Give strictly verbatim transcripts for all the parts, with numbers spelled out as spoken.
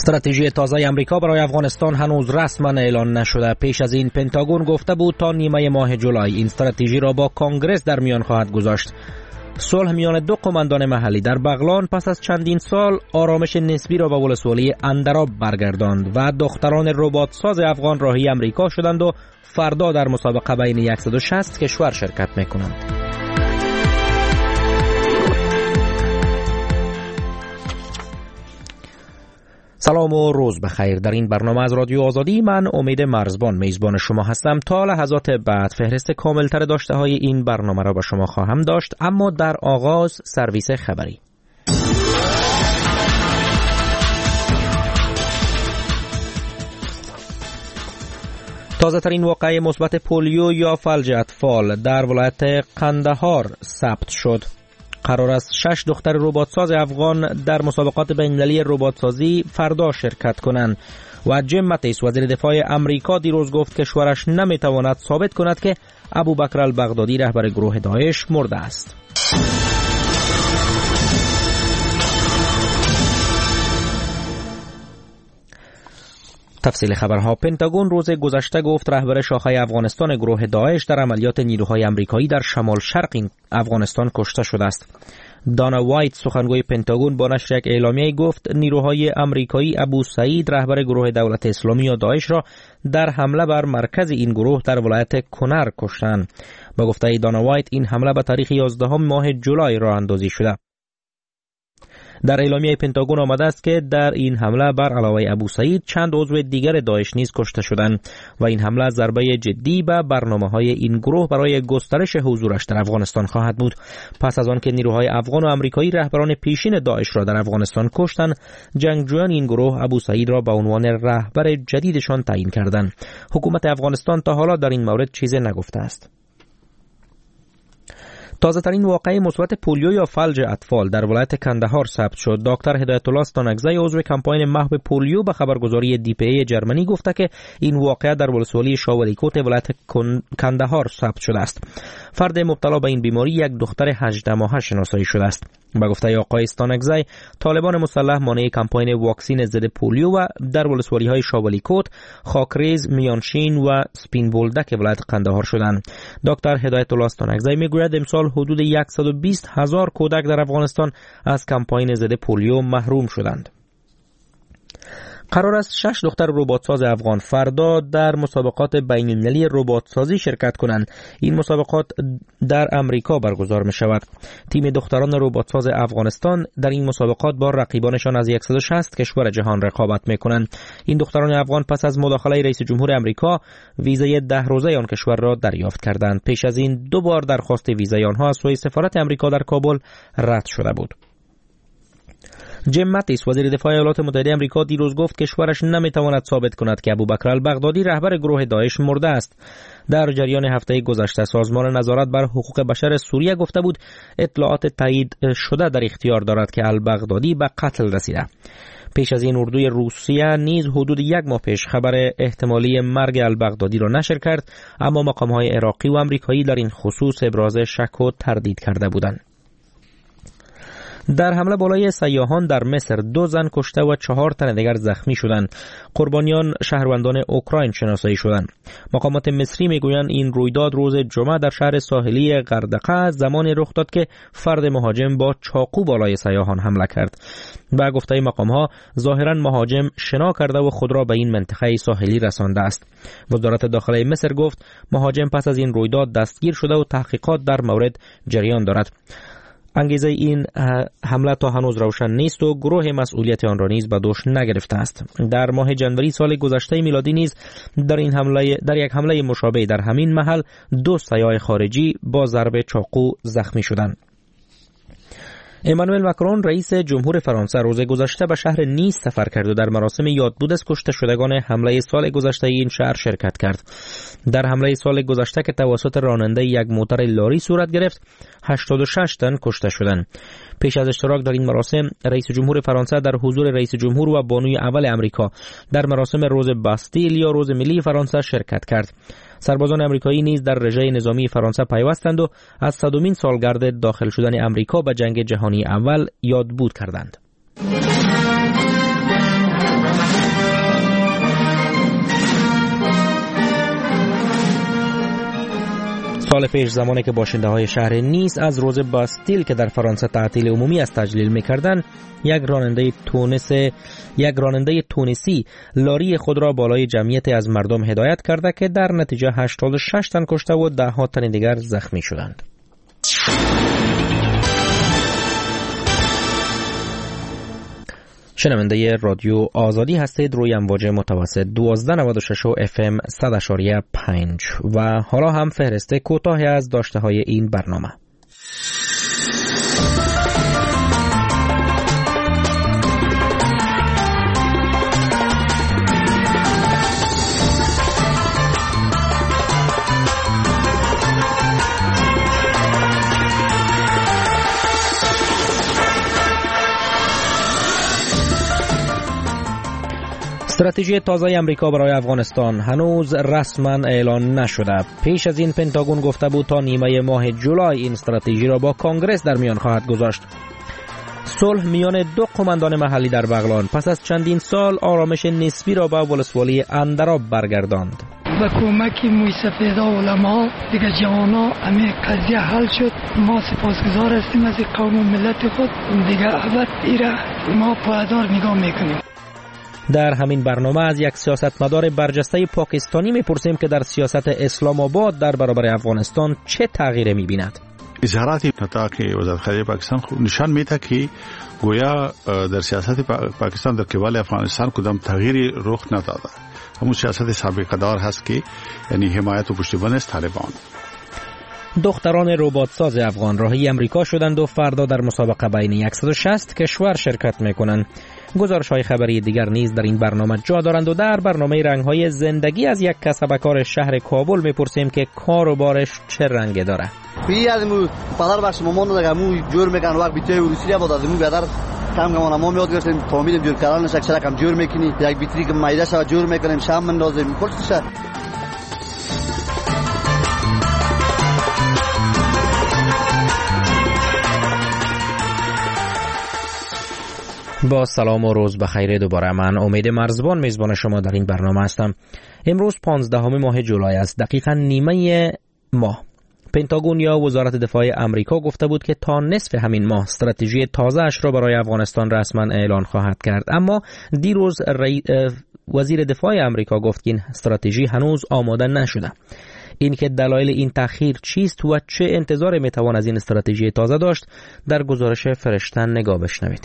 استراتژی تازه آمریکا برای افغانستان هنوز رسما اعلان نشده. پیش از این پنتاگون گفته بود تا نیمه ماه جولای این استراتژی را با کنگره در میان خواهد گذاشت. صلح میان دو قماندان محلی در بغلان پس از چندین سال آرامش نسبی را به ولسوالی اندراب برگرداند و دختران ربات ساز افغان راهی آمریکا شدند و فردا در مسابقه بین صد و شصت کشور شرکت میکنند. سلام و روز بخیر. در این برنامه از رادیو آزادی من امید مرزبان میزبان شما هستم. تا لحظات بعد فهرست کاملتر داشته های این برنامه را به شما خواهم داشت، اما در آغاز سرویس خبری. تازه ترین واقعه مثبت پولیو یا فلج اطفال در ولایت قندهار ثبت شد. قرار است شش دختر رباتساز افغان در مسابقات بین‌المللی رباتسازی فردا شرکت کنند و جیم ماتیس وزیر دفاع امریکا دیروز گفت کشورش نمیتواند ثابت کند که ابوبکر البغدادی رهبر گروه داعش مرده است. تفصیل خبرها. پنتاگون روز گذشته گفت رهبر شاخه افغانستان گروه داعش در عملیات نیروهای آمریکایی در شمال شرق افغانستان کشته شده است. دانا وایت سخنگوی پنتاگون با نشر یک اعلامیه گفت نیروهای آمریکایی ابو سعید رهبر گروه دولت اسلامی یا داعش را در حمله بر مرکز این گروه در ولایت کنر کشتند. با گفته دانا وایت این حمله به تاریخ یازدهم ماه جولای راه اندازی شده. در اعلامیه پنتاگون آمده است که در این حمله بر علاوه ابو سعید چند عضو دیگر داعش نیز کشته شدند و این حمله ضربه جدی به برنامه‌های این گروه برای گسترش حضورش در افغانستان خواهد بود. پس از آن که نیروهای افغان و آمریکایی رهبران پیشین داعش را در افغانستان کشتند، جنگجویان این گروه ابو سعید را به عنوان رهبر جدیدشان تعیین کردند. حکومت افغانستان تا حالا در این مورد چیزی نگفته است. تازه ترین واقعه مثبت پولیو یا فلج اطفال در ولایت کندهار ثبت شد. دکتر هدایت الله استانکزی عضو کمپاین محو پولیو به خبرگزاری دی پی ای جرمنی گفته که این واقعه در ولسوالی شاولیکوت ولایت کندهار ثبت شده است. فرد مبتلا به این بیماری یک دختر هجده ماهه شناسایی شده است. با گفته آقای استانکزی، طالبان مسلح مانع کمپاین واکسین ضد پولیو و در ولسوالی های شاولیکوت، خاکریز، میانشین و سپین بولدک ولایت قندهار شدند. دکتر هدایت الله استانکزی میگوید امسال حدود صد و بیست هزار کودک در افغانستان از کمپاین ضد پولیو محروم شدند. قرار است شش دختر رباتساز افغان فردا در مسابقات بین‌المللی رباتسازی شرکت کنند. این مسابقات در امریکا برگزار می شود. تیم دختران رباتساز افغانستان در این مسابقات با رقیبانشان از صد و شصت کشور جهان رقابت می کنند. این دختران افغان پس از مداخله رئیس جمهور امریکا ویزای ده روزه آن کشور را دریافت کردند. پیش از این دو بار درخواست ویزای آنها از سوی سفارت امریکا در کابل رد شده بود. جیم ماتیس وزیر دفاع ایالات متحده آمریکا دیروز گفت کشورش نمیتواند ثابت کند که ابوبکر البغدادی رهبر گروه داعش مرده است. در جریان هفته گذشته سازمان نظارت بر حقوق بشر سوریه گفته بود اطلاعات تایید شده در اختیار دارد که البغدادی به قتل رسیده. پیش از این اردوی روسیه نیز حدود یک ماه پیش خبر احتمالی مرگ البغدادی را نشر کرد، اما مقام‌های عراقی و آمریکایی در این خصوص ابراز شک و تردید کرده بودند. در حمله بالای سیاحان در مصر دو زن کشته و چهار تن دیگر زخمی شدند. قربانیان شهروندان اوکراین شناسایی شدند. مقامات مصری میگویند این رویداد روز جمعه در شهر ساحلی غردقه زمانی رخ داد که فرد مهاجم با چاقو بالای سیاحان حمله کرد. با گفته مقام‌ها ظاهراً مهاجم شنا کرده و خود را به این منطقه ساحلی رسانده است. وزارت داخلی مصر گفت مهاجم پس از این رویداد دستگیر شده و تحقیقات در مورد جریان دارد. انگیزه این حمله تا هنوز روشن نیست و گروه مسئولیت آن را نیز به دوش نگرفته است. در ماه ژانویه سال گذشته میلادی نیز در این حمله در یک حمله مشابه در همین محل دو سیاح خارجی با ضرب چاقو زخمی شدند. امانوئل ماکرون رئیس جمهور فرانسه روز گذشته به شهر نیس سفر کرد و در مراسم یادبود از کشته شدگان حمله سال گذشته این شهر شرکت کرد. در حمله سال گذشته که توسط راننده یک موتر لاری صورت گرفت، هشتاد و شش تن کشته شدند. پیش از اشتراک در این مراسم، رئیس جمهور فرانسه در حضور رئیس جمهور و بانوی اول امریکا در مراسم روز باستیل یا روز ملی فرانسه شرکت کرد. سربازان امریکایی نیز در رژه نظامی فرانسه پیوستند و از صدمین سالگرد داخل شدن امریکا به جنگ جهانی اول یادبود کردند. سال پیش زمانی که باشنده های شهر نیس از روز باستیل که در فرانسه تعطیل عمومی از تجلیل می‌کردند، یک راننده تونس یک راننده تونسی لاری خود را بالای جمعیت از مردم هدایت کرده که در نتیجه هشتاد و شش تن کشته و ده ها تن دیگر زخمی شدند. شنونده رادیو آزادی هستید روی امواج متوسط دوازده نود و شش و اف ام صد و پنج و حالا هم فهرست کوتاهی از داشته های این برنامه. استراتژی تازه امریکا برای افغانستان هنوز رسما اعلان نشده. پیش از این پنتاگون گفته بود تا نیمه ماه جولای این استراتژی را با کانگرس در میان خواهد گذاشت. صلح میان دو قماندان محلی در بغلان پس از چندین سال آرامش نسبی را به ولسوالی اندراب برگرداند. با کمک موی سفیدا علما دیگه جوانا همه قضیه حل شد. ما سپاسگزار هستیم از قوم و ملت خود. دیگه ابد ایره ما پایدار نگاه میکنیم. در همین برنامه از یک سیاستمدار برجسته پاکستانی میپرسیم که در سیاست اسلام آباد در برابر افغانستان چه تغییری میبیند. اظهارات نتاق وزارت خارجه پاکستان نشان میده که گویا در سیاست پاکستان در قبال افغانستان کدام تغییری رخ نداده. همون سیاست سابقه دار هست که یعنی حمایت و پشتیبانی از طالبان. دختران رباتساز افغان راهی امریکا شدند و فردا در مسابقه بین صد و شصت کشور شرکت میکنند. گزارش‌های خبری دیگر نیز در این برنامه جا دارند و در برنامه رنگ‌های زندگی از یک کسبکار شهر کابل میپرسیم که کار و بارش چه رنگی داره. بی از مو پدر بخش مامان دیگه مو جور میکنن وقت بیتای روسی بود از مو بدر کم کم ما میاد گرفتیم فامیل جور کردن شک شک هم جور میکنی یک بیتری که مایده شو جور میکنیم شام مندازیم کلش. با سلام و روز بخیر دوباره. من امید مرزبان میزبان شما در این برنامه هستم. امروز پانزدهم ماه جولای است، دقیقاً نیمه ماه. پنتاگون یا وزارت دفاع امریکا گفته بود که تا نصف همین ماه استراتژی تازه اش را برای افغانستان رسما اعلان خواهد کرد، اما دیروز ری... وزیر دفاع امریکا گفت که این استراتژی هنوز آماده نشده. این که دلایل این تأخیر چیست و چه انتظار میتوان از این استراتژی تازه داشت، در گزارش فرشتن نگاه بشنوید.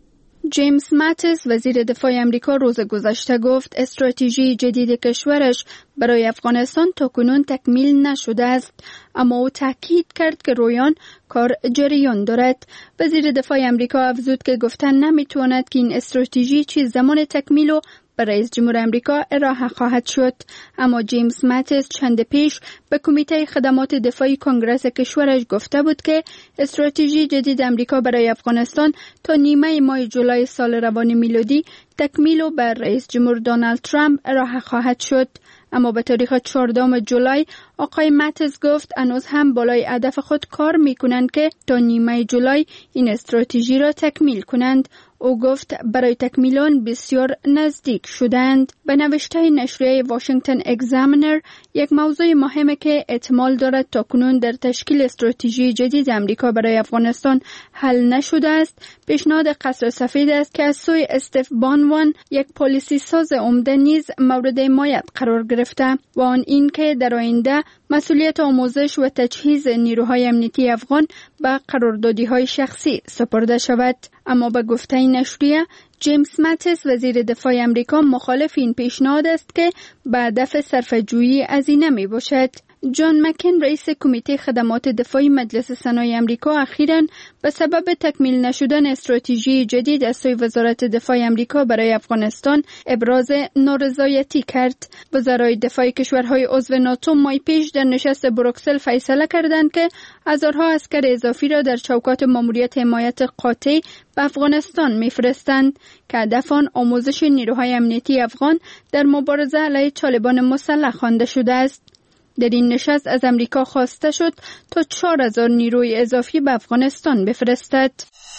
جیمز ماتیس وزیر دفاع امریکا روز گذشته گفت استراتژی جدید کشورش برای افغانستان تاکنون تکمیل نشده است، اما او تاکید کرد که رویان کار جریان دارد. وزیر دفاع امریکا افزود که گفتن نمیتواند که این استراتژی چه زمان تکمیل و به رئیس جمهور امریکا ارائه خواهد شد، اما جیمز ماتیس چند پیش به کمیته خدمات دفاعی کنگره کشورش گفته بود که استراتژی جدید امریکا برای افغانستان تا نیمه ماه جولای سال روان میلادی تکمیل و به رئیس جمهور دونالد ترامپ ارائه خواهد شد. اما به تاریخ چهاردهم جولای آقای ماتیس گفت هنوز هم بالای هدف خود کار میکنند که تا نیمه جولای این استراتژی را تکمیل کنند. او گفت برای تکمیل آن بسیار نزدیک شدند. به نوشته نشریه واشنگتن اگزامینر، یک موضوع مهمه که احتمال دارد تاکنون در تشکیل استراتژی جدید امریکا برای افغانستان حل نشده است، پیشنهاد قصر سفید است که از سوی استیو بانوان یک پالیسی ساز عمده نیز مورد حمایت قرار گرفته و آن این که در آینده مسئولیت آموزش و تجهیز نیروهای امنیتی افغان به قراردادی‌های شخصی سپرده شود. اما به گفته نشریه، جیمز ماتیس وزیر دفاع امریکا مخالف این پیشنهاد است که به هدف صرفه‌جویی هزینه می باشد. جان مکین رئیس کمیته خدمات دفاعی مجلس سنای امریکا اخیراً به سبب تکمیل نشدن استراتژی جدید از سوی وزارت دفاع امریکا برای افغانستان ابراز نارضایتی کرد. وزرای دفاع کشورهای عضو ناتو ماه پیش در نشست بروکسل فیصله کردند که هزارها عسکر اضافی را در چوکات ماموریت حمایت قاطع به افغانستان می‌فرستند که هدف آن آموزش نیروهای امنیتی افغان در مبارزه علیه طالبان مسلح خوانده شده است. در این نشست از امریکا خواسته شد تا چهار هزار نیروی اضافی به افغانستان بفرستد.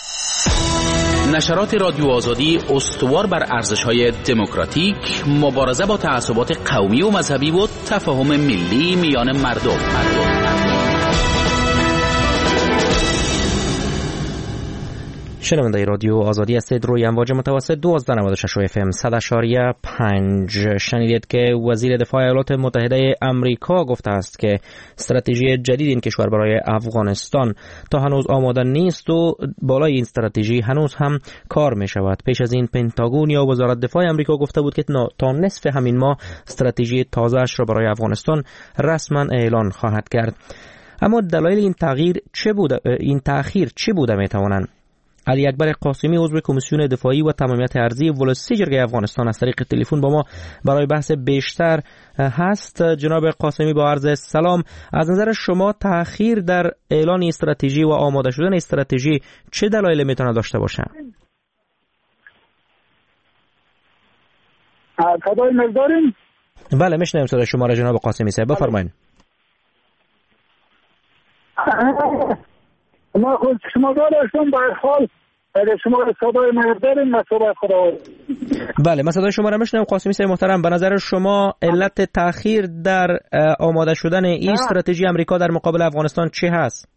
نشرات رادیو آزادی استوار بر ارزش‌های دموکراتیک، مبارزه با تعصبات قومی و مذهبی و تفاهم ملی میان مردم. مردم. شنونده رادیو آزادی هستید. روی امواج متوسط دوازده نود و شش اف ام صد اشاریه پنج شنیدید که وزیر دفاع ایالات متحده آمریکا گفته است که استراتژی جدید این کشور برای افغانستان تا هنوز آماده نیست و بالای این استراتژی هنوز هم کار می شود. پیش از این پنتاگون یا وزارت دفاع آمریکا گفته بود که تا نصف همین ماه استراتژی تازه اش را برای افغانستان رسما اعلان خواهد کرد. اما دلایل این تغییر چه بوده؟ این تأخیر چه بوده می توانند؟ علی اکبر قاسمی عضو کمیسیون دفاعی و تمامیت ارضی ولسی جرگه افغانستان از طریق تلفن با ما برای بحث بیشتر هست. جناب قاسمی با عرض سلام، از نظر شما تأخیر در اعلان استراتژی و آماده شدن استراتژی چه دلایلی میتونه داشته باشه؟ صدای من دارین؟ بله میشنویم صدای شما را جناب قاسمی صاحب، بفرمایید. ما خود شما داشتم به حال شما صدای من دارین مسئله خدا. بله من صدای شما را میشنوم قاسمی صاحب محترم. به نظر شما علت تأخیر در آماده شدن این استراتژی آمریکا در مقابل افغانستان چه هست؟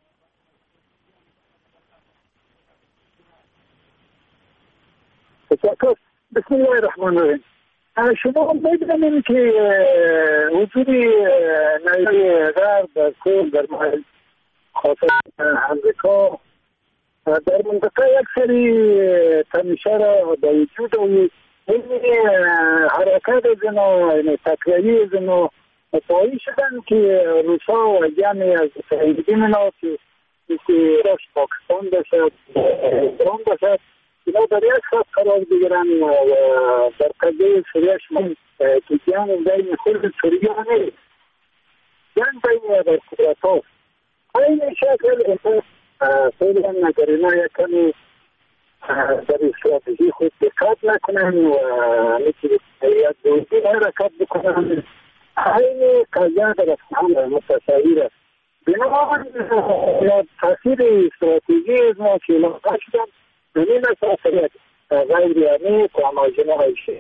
بسم الله الرحمن الرحیم. شما می‌دونید که وجود نیروی غرب در کل در محل خاصه امریکا در منطقه یک سری تمیشه را به وجود آورد. این حرکت از اینا، این تکراری از اینا متوجه شدن که روسا و جمعی از سعیدین اینا که داشت پاکستان باشد، ایران باشد، اینا در یک خط قرار بگیرن و در قضیه سوریه شما که جنگ بین خود سوریه نیست، جنگ بین در قدرت هاست. این شکل امروز خیلی هم نگرینه یک کمی در استراتژی خود دقت نکنن و میتونید یک دوزی حرکت بکنن. این قضیه در افغان متصویر است. بنابراین تاثیر استراتژی از ما که لاغه شدن ببین اساسیت غیر یعنی کاماجنه هایشه.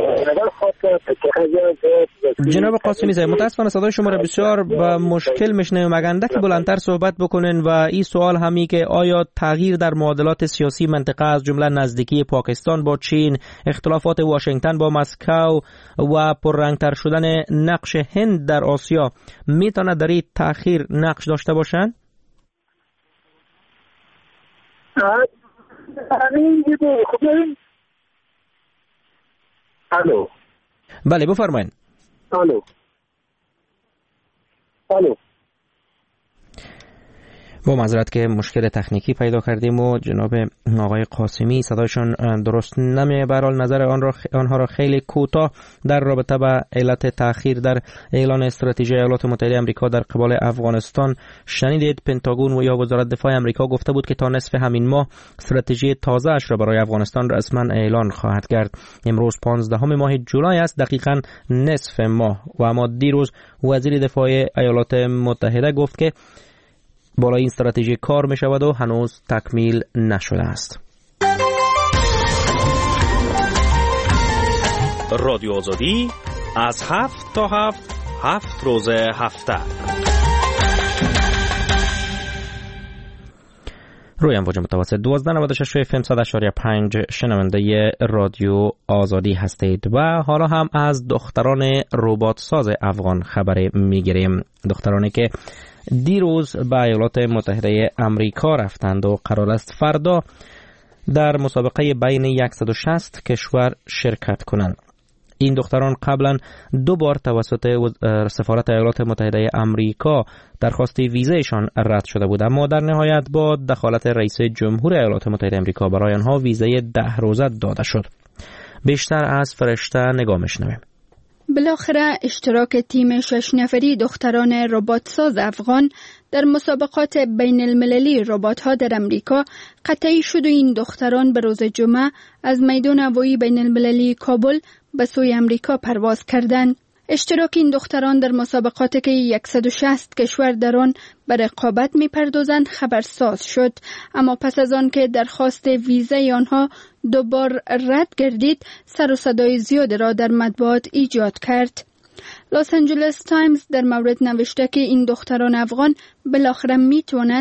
جناب قاسمی صاحب متاسفانه صدای شما را بسیار با مشکل میشنویم. اگر که بلندتر صحبت بکنین و این سوال همی که آیا تغییر در معادلات سیاسی منطقه از جمله نزدیکی پاکستان با چین، اختلافات واشنگتن با مسکو و پررنگتر شدن نقش هند در آسیا میتونه در این تأخیر نقش داشته باشند؟ همین یه خب الو. بله بفرمایید. الو. الو. با معذرت که مشکل تکنیکی پیدا کردیم و جناب آقای قاسمی صدایشان درست نمیه. به هر حال نظر آن را آنها را خیلی کوتاه در رابطه با علت تأخیر در اعلان استراتژی ایالات متحده آمریکا در قبال افغانستان شنیدید. پنتاگون و یا وزارت دفاع آمریکا گفته بود که تا نصف همین ماه استراتژی تازه اش را برای افغانستان رسما اعلان خواهد کرد. امروز پانزدهم ماه جولای است، دقیقاً نصف ماه. و اما دیروز وزیر دفاع ایالات متحده گفت که بالای این استراتژی کار می شود و هنوز تکمیل نشده است. رادیو آزادی از هفت تا هفت هفت روز هفته روی امواج متوسط دوازده نود و شش اف ام صد اشاریه پنج شنونده رادیو آزادی هستید و حالا هم از دختران ربات ساز افغان خبر می گیریم. دخترانی که دیروز به ایالات متحده آمریکا رفتند و قرار است فردا در مسابقه بین صد و شصت کشور شرکت کنند. این دختران قبلا دو بار توسط سفارت ایالات متحده آمریکا درخواست ویزایشان رد شده بود، اما در نهایت با دخالت رئیس جمهور ایالات متحده آمریکا برای آنها ویزای ده روزه داده شد. بیشتر از فرشته نگاه می‌شنویم. بالاخره اشتراک تیم شش نفری دختران رباتساز افغان در مسابقات بین المللی ربات‌ها در امریکا قطعی شد و این دختران به روز جمعه از میدان هوایی بین المللی کابل به سوی امریکا پرواز کردند. اشتراک این دختران در مسابقاتی که صد و شصت کشور در آن به رقابت می‌پردازند خبرساز شد، اما پس از آن که درخواست ویزای آنها دوبار رد گردید سر و صدای زیاد را در مطبوعات ایجاد کرد. لس آنجلس تایمز در مورد نوشته که این دختران افغان بالاخره میتوانند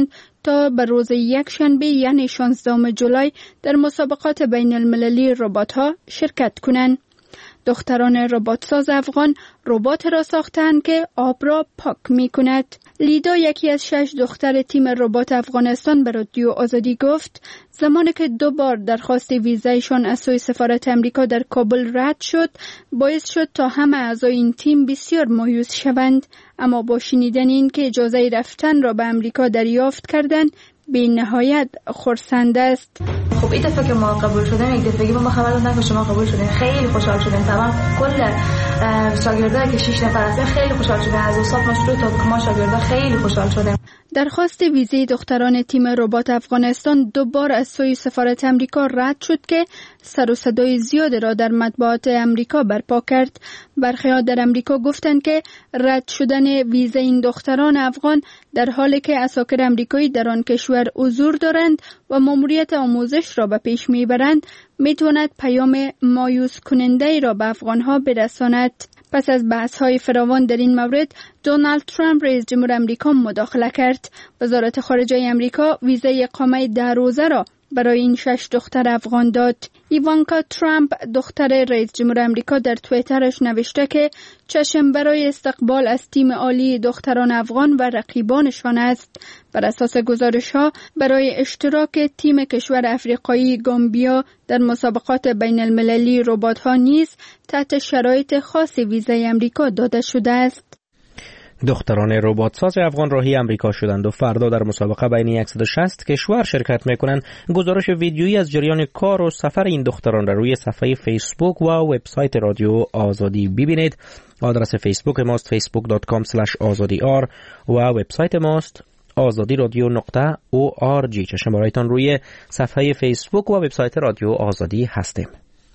تا به روز یک شنبه یعنی شانزدهم جولای در مسابقات بین المللی ربات‌ها شرکت کنند. دختران رباتساز افغان ربات را ساختند که آب را پاک می کند. لیدا یکی از شش دختر تیم ربات افغانستان به رادیو آزادی گفت زمانی که دو بار درخواست ویزایشان از سوی سفارت امریکا در کابل رد شد باعث شد تا همه اعضای این تیم بسیار مایوس شوند، اما با شنیدن این که اجازه رفتن را به امریکا دریافت کردند به نهایت خرسند است. خب این دفعه که ما قبول شدیم یک دفعه ما خبر دادن که شما قبول شدین، خیلی خوشحال شدیم. طبعا کل شاگردایی که شش نفر هستن خیلی خوشحال شدیم، از استاد مشروع تا ما شاگردا خیلی خوشحال شدیم. درخواست ویزای دختران تیم ربات افغانستان دو بار از سوی سفارت امریکا رد شد که سر و صدای زیاد را در مطبوعات امریکا برپا کرد. برخی‌ها در امریکا گفتند که رد شدن ویزای این دختران افغان در حالی که اساکر امریکایی در آن کشور حضور دارند و ماموریت آموزش را به پیش میبرند میتواند پیام مایوس کننده را به افغانها برساند. پس از بحث‌های فراوان در این مورد، دونالد ترامپ رئیس جمهور امریکا مداخله کرد. وزارت خارجه امریکا ویزای اقامه ده روزه را برای این شش دختر افغان داد. ایوانکا ترامپ دختر رئیس جمهور امریکا در توییترش نوشته که چشم برای استقبال از تیم عالی دختران افغان و رقیبانشان است. بر اساس گزارش‌ها برای اشتراک تیم کشور افریقایی گامبیا در مسابقات بین المللی ربات‌ها نیز تحت شرایط خاص ویزای امریکا داده شده است. دختران رباتساز افغان راهی امریکا شدند و فردا در مسابقه بین صد و شصت کشور شرکت میکنند. گزارش ویدیویی از جریان کار و سفر این دختران را روی صفحه فیسبوک و وبسایت رادیو آزادی ببینید. آدرس فیسبوک ماست فیسبوک دات کام اسلش آزادی آر و وبسایت ماست آزادی رادیو نقطه او آر جی. چشم برایتان روی صفحه فیسبوک و وبسایت رادیو آزادی هستیم.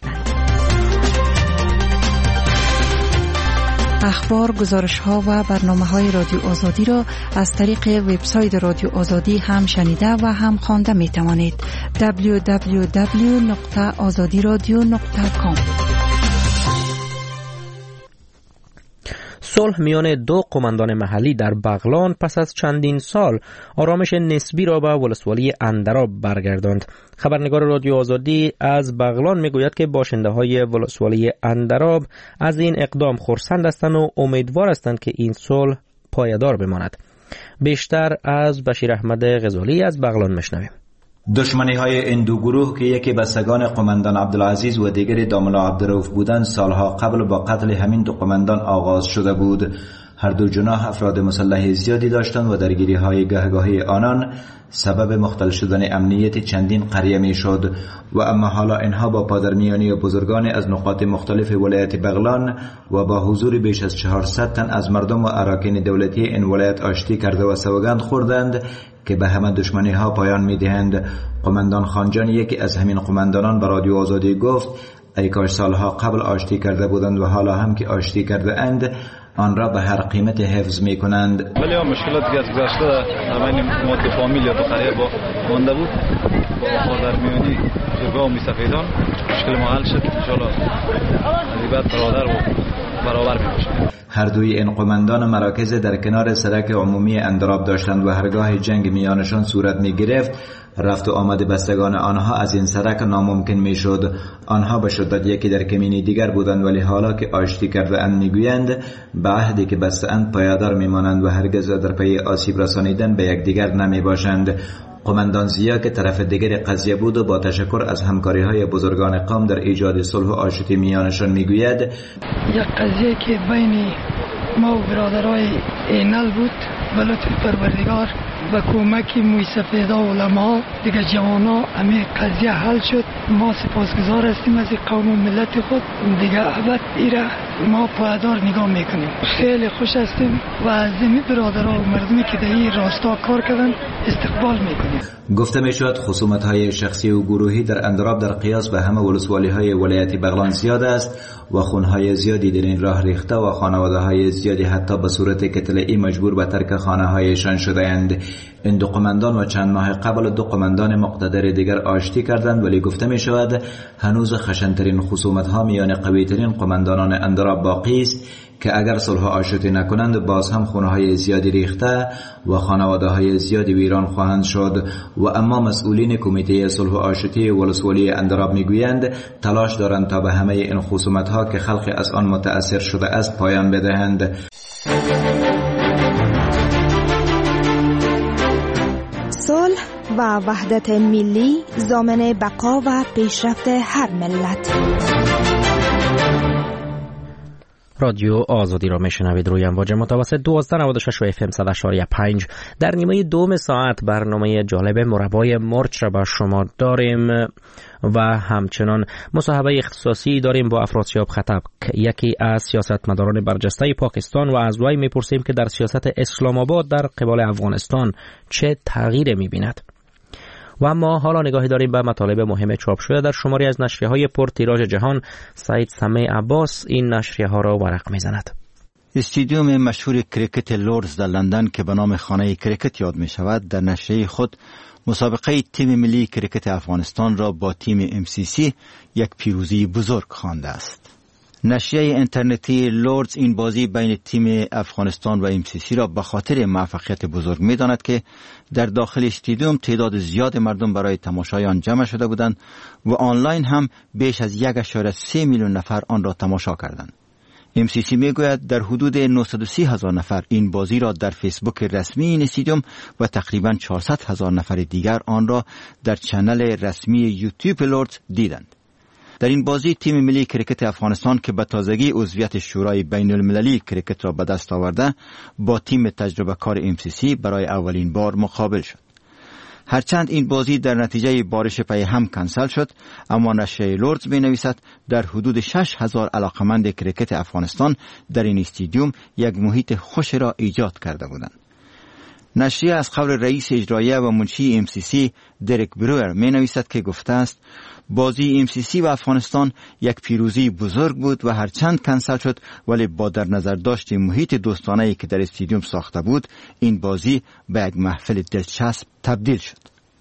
اخبار، گزارش‌ها و برنامه‌های رادیو آزادی را از طریق وبسایت رادیو آزادی هم شنیده و هم خوانده می‌توانید. دبلیو دبلیو دبلیو نقطه آزادی رادیو نقطه کام. صلح میان دو قماندان محلی در بغلان پس از چندین سال آرامش نسبی را به ولسوالی اندراب برگرداند. خبرنگار رادیو آزادی از بغلان میگوید که باشنده‌های ولسوالی اندراب از این اقدام خرسند هستند و امیدوار هستند که این صلح پایدار بماند. بیشتر از بشیر احمد غزالی از بغلان میشنویم. دشمنی های این دو گروه که یکی بستگان قماندان عبدالعزیز و دیگری داملا عبدالرؤوف بودند سالها قبل با قتل همین دو قماندان آغاز شده بود. هر دو جناح افراد مسلح زیادی داشتند و درگیری های گهگاهی آنان سبب مختل شدن امنیت چندین قریه می شد و اما حالا اینها با پادرمیانی بزرگان از نقاط مختلف ولایت بغلان و با حضور بیش از چهارصد تن از مردم و اراکین دولتی این ولایت آشتی کرده و سوگند خوردند که به همه دشمنی ها پایان می دهند. قماندان خانجان یکی از همین قماندانان به رادیو آزادی گفت ای کاش سالها قبل آشتی کرده بودند و حالا هم که آشتی کرده اند آن را به هر قیمت حفظ می کنند. ولی ها مشکلاتی که از گذشته همین مواد فامیل یا بخریه با مانده بود با پادرمیانی بزرگا و میسفیدان مشکل ما حل شد. انشاءالله از بعد برادر و برابر می باشیم. هر دوی این قماندان مراکز در کنار سرک عمومی اندراب داشتند و هرگاه جنگ میانشان صورت می گرفت رفت و آمد بستگان آنها از این سرک ناممکن می شد. آنها به شدت یکی در کمینی دیگر بودند ولی حالا که آشتی کرده اند می گویند به عهدی که بسته اند پایدار می مانند و هرگز در پی آسیب رسانیدن به یکدیگر نمی باشند. قماندان زیا که طرف دیگر قضیه بود و با تشکر از همکاری های بزرگان قوم در ایجاد صلح و آشتی میانشان می گوید یک قضیه که بین ما و برادرای اینل بود به لطف پروردگار و کمک موی سفیدا و علما دیگه جوانا همه قضیه حل شد. ما سپاسگزار هستیم از قوم و ملت خود. دیگه ابد ایره ما پایدار نگاه میکنیم. خیلی خوش هستیم و از این برادرها و مردمی که در این راستا کار کردن استقبال میکنیم. گفته میشود خصومت های شخصی و گروهی در اندراب در قیاس به همه ولسوالی های ولایت بغلان زیاد است و خونهای زیادی در این راه ریخته و خانواده های زیادی حتی به صورت قطعی مجبور به ترک خانه هایشان شده اند. این دو قماندان و چند ماه قبل دو قماندان مقتدر دیگر آشتی کردند ولی گفته می شود هنوز خشنترین خصومت ها میان قوی ترین قماندانان اندراب باقی است که اگر صلح آشتی نکنند باز هم خونه های زیادی ریخته و خانواده های زیادی ویران خواهند شد. و اما مسئولین کمیته صلح آشتی ولسوالی اندراب میگویند تلاش دارند تا به همه این خصومت ها که خلق از آن متأثر شده است پایان بدهند. صلح و وحدت ملی ضامن بقا و پیشرفت هر ملت. رادیو آزادی را میشنوید روی امواج متوسط دوازده نود و شش و اف ام صد و هشت و پنج. در نیمه دوم ساعت برنامه جالب مربای مرچ را با شما داریم و همچنان مصاحبه اختصاصی داریم با افراسیاب خطب، یکی از سیاستمداران برجسته پاکستان، و از وی میپرسیم که در سیاست اسلام آباد در قبال افغانستان چه تغییر میبیند. و ما حالا نگاهی داریم به مطالب مهم چاپ شده در شماری از نشریه‌های پرتیراژ جهان. سعید سمیع عباس این نشریه‌ها را ورق می‌زند. استادیوم مشهور کریکت لوردز در لندن که به نام خانه کریکت یاد می شود، در نشریه خود مسابقه تیم ملی کریکت افغانستان را با تیم ام سی سی یک پیروزی بزرگ خوانده است. نشریه اینترنتی لوردز این بازی بین تیم افغانستان و ام سی سی را به خاطر موفقیت بزرگ می داند که در داخل استادیوم تعداد زیاد مردم برای تماشای آن جمع شده بودند و آنلاین هم بیش از یک ممیز سه میلیون نفر آن را تماشا کردند. ام سی سی می گوید در حدود نهصد و سی هزار نفر این بازی را در فیسبوک رسمی این استادیوم و تقریباً چهارصد هزار نفر دیگر آن را در چنل رسمی یوتیوب لوردز دیدند. در این بازی تیم ملی کریکت افغانستان که به تازگی عضویت شورای بین المللی کریکت را به دست آورده با تیم تجربه کار ام سی سی برای اولین بار مقابل شد. هرچند این بازی در نتیجه بارش پی هم کنسل شد، اما نشریه لوردز می نویسد در حدود شش هزار علاقمند کریکت افغانستان در این استادیوم یک محیط خوش را ایجاد کرده بودند. نشریه از قول رئیس اجراییه و منشی ام سی سی دریک بروئر می نویسد که گفته است بازی ام سی سی و افغانستان یک پیروزی بزرگ بود و هرچند کنسل شد، ولی با در نظر داشت محیط دوستانه‌ای که در استادیوم ساخته بود این بازی به یک محفل دلچسب تبدیل شد.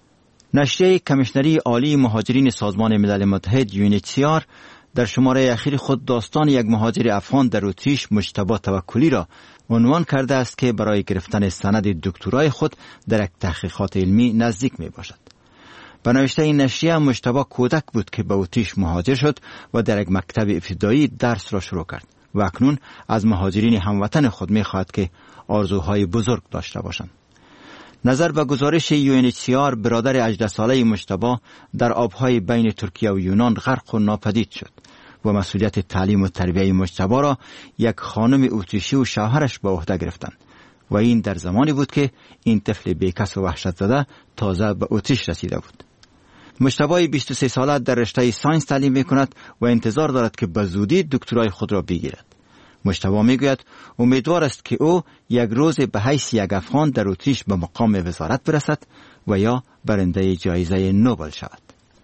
نشریه کمیشنری عالی مهاجرین سازمان ملل متحد یو ان اچ سی آر در شماره اخیر خود داستان یک مهاجر افغان در اتریش مجتبی توکلی را عنوان کرده است که برای گرفتن سند دکترای خود در یک تحقیقات علمی نزدیک می باشد. به نوشته این نشریه مجتبی کودک بود که به اتریش مهاجر شد و در یک مکتب ابتدایی درس را شروع کرد و اکنون از مهاجرین هموطن خود می خواهد که آرزوهای بزرگ داشته باشند. نظر به گزارش یو ان اچ سی آر برادر هجده ساله مجتبی در آبهای بین ترکیه و یونان غرق و ناپدید شد و مسئولیت تعلیم و تربیت مجتبی را یک خانم اتریشی و شوهرش به عهده گرفتند و این در زمانی بود که این طفل بیکس و وحشت زده تازه به اتریش رسیده بود. مجتبی بیست و سه ساله در رشته ساینس تعلیم می‌کند و انتظار دارد که به زودی دکترای خود را بگیرد. مجتبی میگوید امیدوار است که او یک روز به حیث یک افغان در اتریش به مقام وزارت برسد و یا برنده جایزه نوبل شود.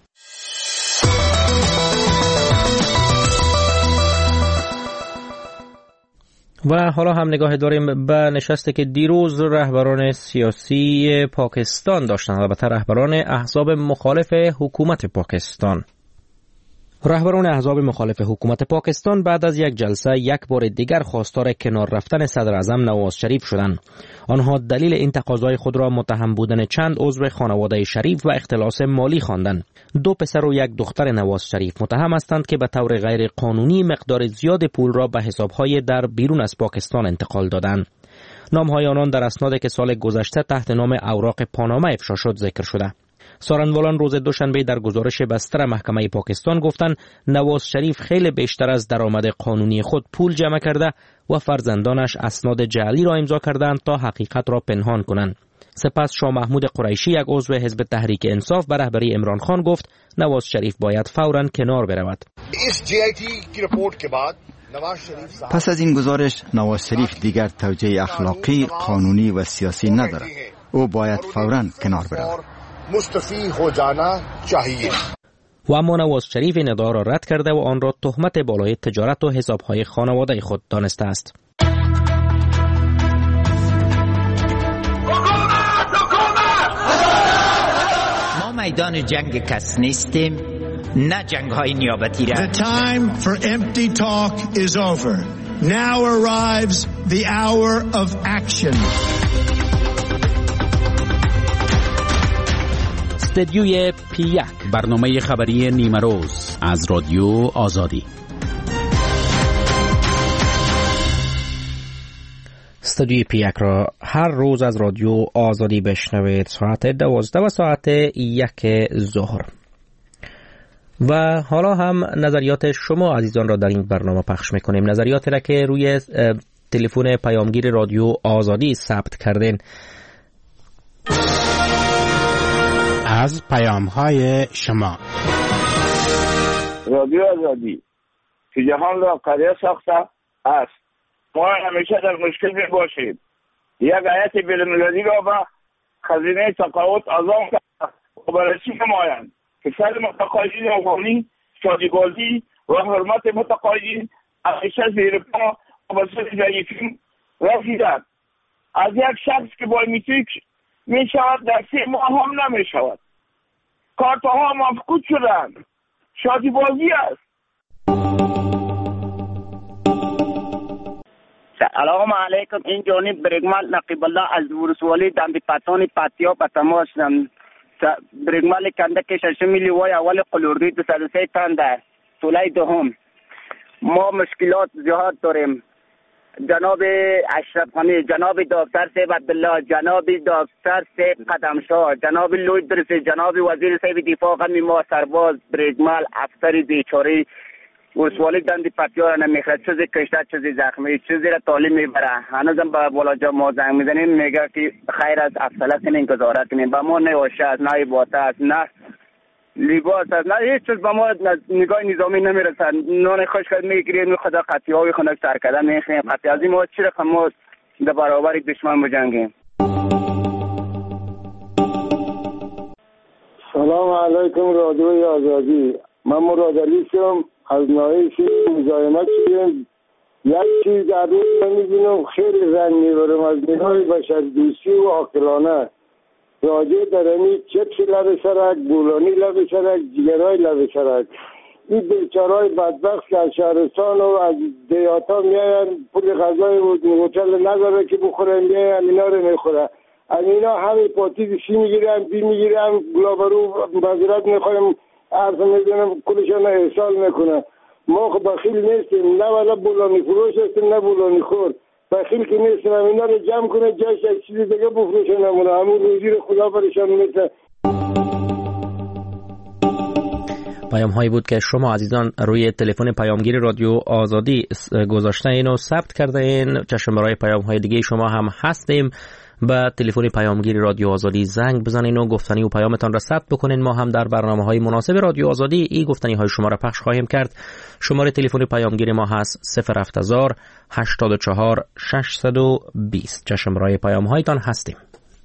و حالا هم نگاه داریم به نشستی که دیروز رهبران سیاسی پاکستان داشتند، البته رهبران احزاب مخالف حکومت پاکستان. رهبران احزاب مخالف حکومت پاکستان بعد از یک جلسه یک بار دیگر خواستار کنار رفتن صدر اعظم نواز شریف شدند. آنها دلیل این تقاضای خود را متهم بودن چند عضو خانواده شریف و اختلاس مالی خواندند. دو پسر و یک دختر نواز شریف متهم هستند که به طور غیر قانونی مقدار زیاد پول را به حسابهای در بیرون از پاکستان انتقال دادند. نامهای آنان در اسنادی که سال گذشته تحت نام اوراق پاناما افشا شد ذکر شده. سارنوالان روز دوشنبه در گزارش بستر محکمه پاکستان گفتند نواز شریف خیلی بیشتر از درآمد قانونی خود پول جمع کرده و فرزندانش اسناد جعلی را امضا کردند تا حقیقت را پنهان کنند. سپس شاه محمود قریشی، یک عضو حزب تحریک انصاف به رهبری عمران خان، گفت نواز شریف باید فوراً کنار برود. پس از این گزارش نواز شریف دیگر توجیه اخلاقی، قانونی و سیاسی ندارد. او باید فوراً کنار برود. مستفی ہو جانا چاہیے. و اما نواز شریف این ادعا را رد کرده و آن را تهمت بالای تجارت و حسابهای خانواده خود دانسته است. ما میدان جنگ کس نیستیم، نه جنگ های نیابتی را. The time for empty talk is over. Now arrives the hour of action. استدیوی پی یک، برنامه خبری نیمه روز از رادیو آزادی. استودیوی پی یک را هر روز از رادیو آزادی بشنوید ساعت دوازده و ساعت یک ظهر. و حالا هم نظریات شما عزیزان را در این برنامه پخش میکنیم. نظریاتی را که روی تلفن پیامگیر رادیو آزادی ثبت کردین. از پیام های شما. رادیو آزادی که جهان را قریه ساخته است. ما همیشه در مشکل می باشیم. یک هیئت بین‌المللی را به خزینه تقاعد اعزام کرده و بررسی نمایند که سر متقاعدین افغانی شادیبازی و حرمت متقاعدین همیشه زیر پا و به سر ضعیفین رسیدند. از یک شخص که بایومتریک می شود در سه ماه هم نمی شود. کارتها مفقود شدند. شادیبازی است. سلام علیکم. این جانب برگمال نقیب الله از ورسوالی دنبی پتان پتیا پتماس برگمال کندک ششمی لیوای اول قلوردی دو سد و سی تنده سوله دوهم. ما مشکلات زیاد داریم. جناب اشرف غنی، جناب دکتر سیب عبدالله، جناب دکتر سیب قدمشاه، جناب لوید درسی، جناب وزیر سیب دفاع غمی ما سرباز برگمال افسر بیچاره ورسوالی دندی پتیار نمیخرد. چیزی کشته، چیزی زخمی، چیزی را تعلیم میبره. هنوزم به بالاجا ما زنگ میزنیم میگه که خیر از افسله کنین گزارت کنین. با ما نه واشه است، نه باته است، نه لباس است، نه هیچ چیز. با ما نگاه نظامی نمیرسد. نان خشک میگیریم میخواد قطعی های خونک سر کرده میخریم. قطعی از این ما چی رقم ما در برابر دشمن بجنگیم. سلام علیکم رادیوی آزادی. من مراد علی شم از ناحیه مزاحمت شدیم. یک چیز در روز نمیبینم خیلی زنگ میبرم از نگاه بشردوستی و عاقلانه راجع در این چپس لب سرک، بولانی لب سرک، جگرهای لب سرک. این بیچارهای بدبخت که از شهرستان و از دیاتا میاین پول غذای و هتل نداره که بخوره، میاین اینا رو میخوره. از اینا همه پاتی سی میگیرن، بی میگیرن، گلابرو مذارت میخوایم عرض میدونم کلشان احسال میکنه. ما خب بخیل نیستیم، نه ولی بولانی فروش هستیم نه بولانی خور. بخیل که نیستیم، اینا رو جمع کنه جاش یک چیزی دیگه بفروشه نمونه. همون روزی رو خدا برشان میده. پیام هایی بود که شما عزیزان روی تلفن پیامگیر رادیو آزادی گذاشته اینو ثبت کرده این. چشم برای پیام های دیگه شما هم هستیم. به تلفن پیامگیر رادیو آزادی زنگ بزنین و گفتنی و پیامتان را ثبت بکنین. ما هم در برنامه‌های مناسب رادیو آزادی این گفتنی های شما را پخش خواهیم کرد. شماره تلفن پیامگیر ما هست صفر هفت هزار هشتاد و چهار ششصد و بیست. چشم برای پیام هایتان هستیم.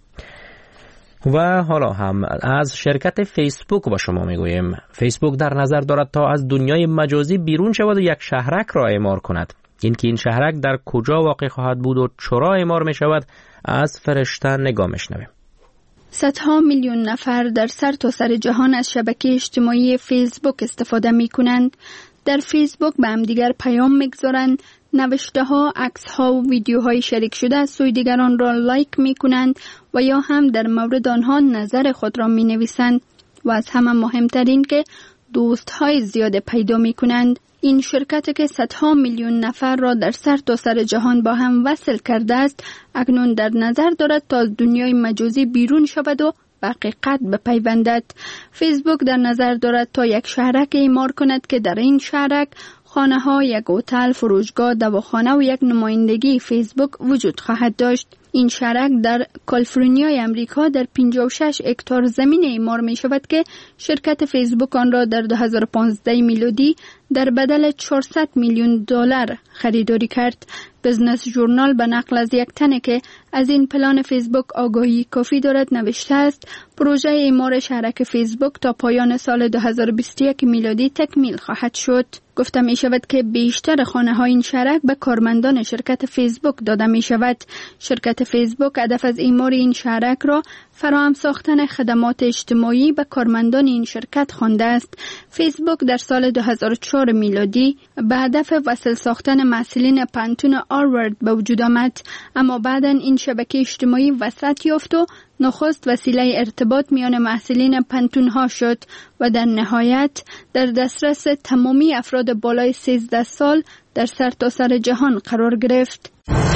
و حالا هم از شرکت فیسبوک با شما میگوییم. فیسبوک در نظر دارد تا از دنیای مجازی بیرون شود و یک شهرک را اعمار کند. اینکه این شهرک در کجا واقع خواهد بود و چرا اعمار می شود از فرشته نگاه میشنویم. صدها میلیون نفر در سر تا سر جهان از شبکه اجتماعی فیسبوک استفاده می کنند. در فیسبوک به هم دیگر پیام میگذارند، نوشته ها، عکس ها و ویدیوهای شریک شده از سوی دیگران را لایک می کنند و یا هم در مورد آنها نظر خود را می نویسند و از همه مهمترین که دوست های زیاد پیدا می کنند. این شرکت که صدها میلیون نفر را در سر تا سر جهان با هم وصل کرده است، اکنون در نظر دارد تا از دنیای مجازی بیرون شود و به حقیقت بپیوندد. فیسبوک در نظر دارد تا یک شهرک اعمار کند که در این شهرک خانه ها، یک هتل، فروشگاه، دواخانه و یک نمایندگی فیسبوک وجود خواهد داشت. این شهرک در کالیفرنیای امریکا در پنجاه و شش هکتار زمین اعمار می شود که شرکت فیسبوک آن را در دو هزار و پانزده میلادی در بدل چهارصد میلیون دلار خریداری کرد. بزنس ژورنال به نقل از یک تن که از این پلان فیسبوک آگاهی کافی دارد نوشته است پروژه اعمار شهرک فیسبوک تا پایان سال دو هزار و بیست و یک میلادی تکمیل خواهد شد. گفته می شود که بیشتر خانه های این شرک به کارمندان شرکت فیسبوک داده می شود. شرکت فیسبوک هدف از اعمار این شرک را فراهم ساختن خدمات اجتماعی به کارمندان این شرکت خوانده است. فیسبوک در سال دو هزار و چهار میلادی به هدف وصل ساختن محصلین پانتون هاروارد به وجود آمد، اما بعداً این شبکه اجتماعی وسعت یافت و نخست وسیله ارتباط میان محصلین پانتون ها شد و در نهایت در دسترس تمامی افراد بالای سیزده سال در سرتاسر جهان قرار گرفت.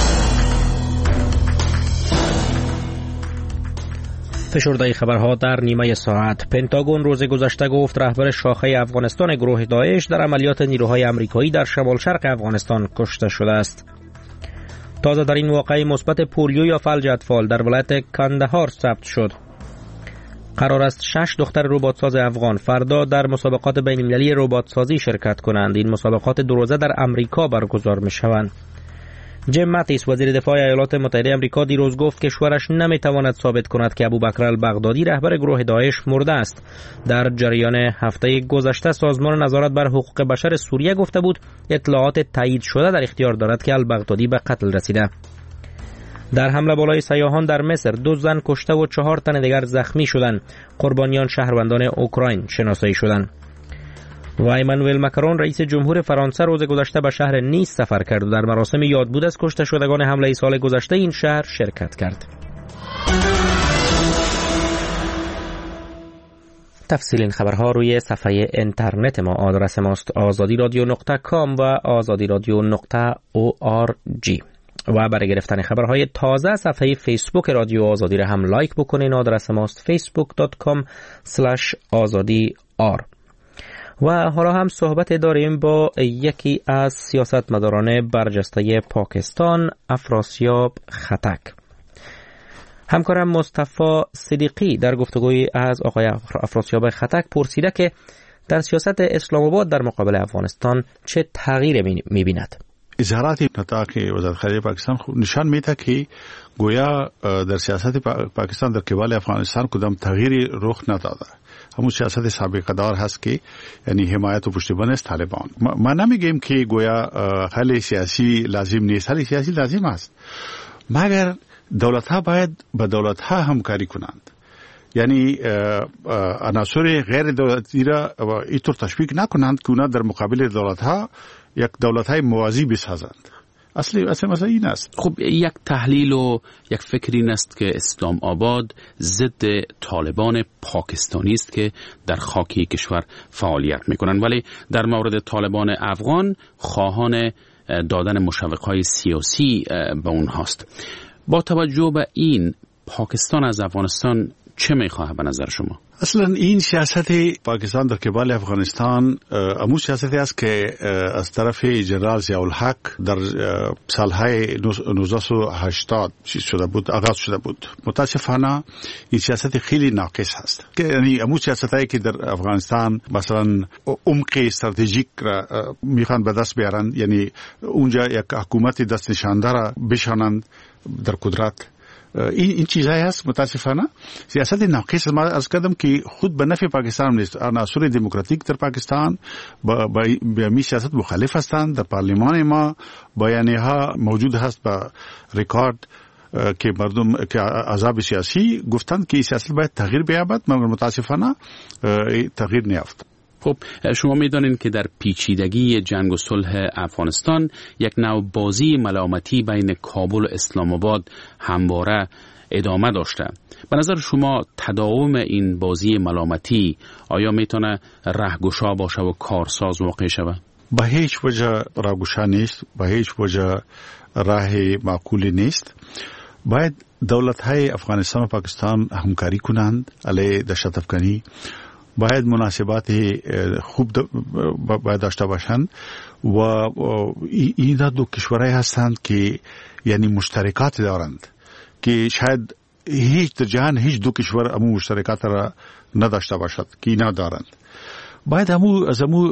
فشرده خبرها در نیمه ساعت. پنتاگون روز گذشته گفت رهبر شاخه افغانستان گروه داعش در عملیات نیروهای آمریکایی در شمال شرق افغانستان کشته شده است. تازه در این واقعه مثبت پولیو یا فلج اطفال در ولایت کندهار ثبت شد. قرار است شش دختر رباتساز افغان فردا در مسابقات بین المللی رباتسازی شرکت کنند. این مسابقات دو روزه در امریکا برگزار می شوند. جیم ماتیس وزیر دفاع ایالات متحده آمریکا دیروز گفت کشورش نمیتواند ثابت کند که ابوبکر البغدادی رهبر گروه داعش مرده است. در جریان هفته گذشته سازمان نظارت بر حقوق بشر سوریه گفته بود اطلاعات تایید شده در اختیار دارد که البغدادی به قتل رسیده. در حمله بالای سیاحان در مصر دو زن کشته و چهار تن دیگر زخمی شدند. قربانیان شهروندان اوکراین شناسایی شدند. و ایمانوئل ماکرون رئیس جمهور فرانسه روز گذشته به شهر نیس سفر کرد و در مراسم یادبود از کشته شدگان حمله سال گذشته این شهر شرکت کرد. تفصیل این خبرها روی صفحه اینترنت ما. آدرس ماست آزادی رادیو نقطه کام و آزادی رادیو نقطه او آر جی. و برای گرفتن خبرهای تازه صفحه فیسبوک رادیو آزادی را هم لایک بکنین. آدرس ماست فیسبوک دات کام اسلش آزادی آر. و حالا هم صحبت داریم با یکی از سیاستمداران برجسته پاکستان، افراسیاب خطک. همکارم مصطفی صدیقی در گفتگوی از آقای افراسیاب خطک پرسیده که در سیاست اسلام آباد در مقابل افغانستان چه تغییری می‌بیند. اظهارات نطاق وزارت خارجه پاکستان نشان میده که گویا در سیاست پاکستان در قبال افغانستان کدام تغییری رخ نداده. همون سیاست سابقه دار هست که یعنی حمایت و پشتیبانی از طالبان. ما نمیگیم که گویا حل سیاسی لازم نیست، حل سیاسی لازم است، مگر دولت ها باید با دولت ها همکاری کنند. یعنی عناصر غیر دولتی را اینطور تشویق نکنند که اونا در مقابل دولت ها یک دولت های موازی بسازند. اصلی اصلا مثلا این است. خب یک تحلیل و یک فکر این است که اسلام آباد ضد طالبان پاکستانی است که در خاکی کشور فعالیت میکنن، ولی در مورد طالبان افغان خواهان دادن مشوقهای سیاسی به اونهاست. با توجه به این پاکستان از افغانستان چه میخواه به نظر شما؟ اصلا این سیاست پاکستان در قبال افغانستان امو سیاستی است که از طرف جنرال ضیاءالحق در سالهای نوزده و هشتاد شده بود، آغاز شده بود. متاسفانه این سیاست خیلی ناقص است، که یعنی امو سیاستایی که در افغانستان مثلا عمق استراتژیک را میخوان به دست بیارن، یعنی اونجا یک حکومت دست نشانده را بشانند در قدرت، این این چیزایی هست. متاسفانه سیاست ناقص ما از کردم که خود به نفع پاکستان نیست. عناصر دموکراتیک در پاکستان با با می سیاست مخالف هستند. در پارلمان ما بیانیه ها موجود هست با ریکارد که مردم که احزاب سیاسی گفتند که سیاست باید تغییر بیابد، مگر متاسفانه تغییر نیافت. خب شما میدانید که در پیچیدگی جنگ و صلح افغانستان یک نوع بازی ملامتی بین کابل و اسلام آباد همواره ادامه داشته. به نظر شما تداوم این بازی ملامتی آیا میتونه رهگشا باشه و کارساز واقع شود؟ به هیچ وجه رهگشا نیست، به هیچ وجه راه معقولی نیست. باید دولت‌های افغانستان و پاکستان همکاری کنند علیه دهشت افکنی. باید مناسبات خوب باید داشته باشند و این دو کشورهای هستند که یعنی مشترکات دارند که شاید هیچ در جهان هیچ دو کشور امو مشترکات را نداشته باشد که اینا دارند. باید همو از همو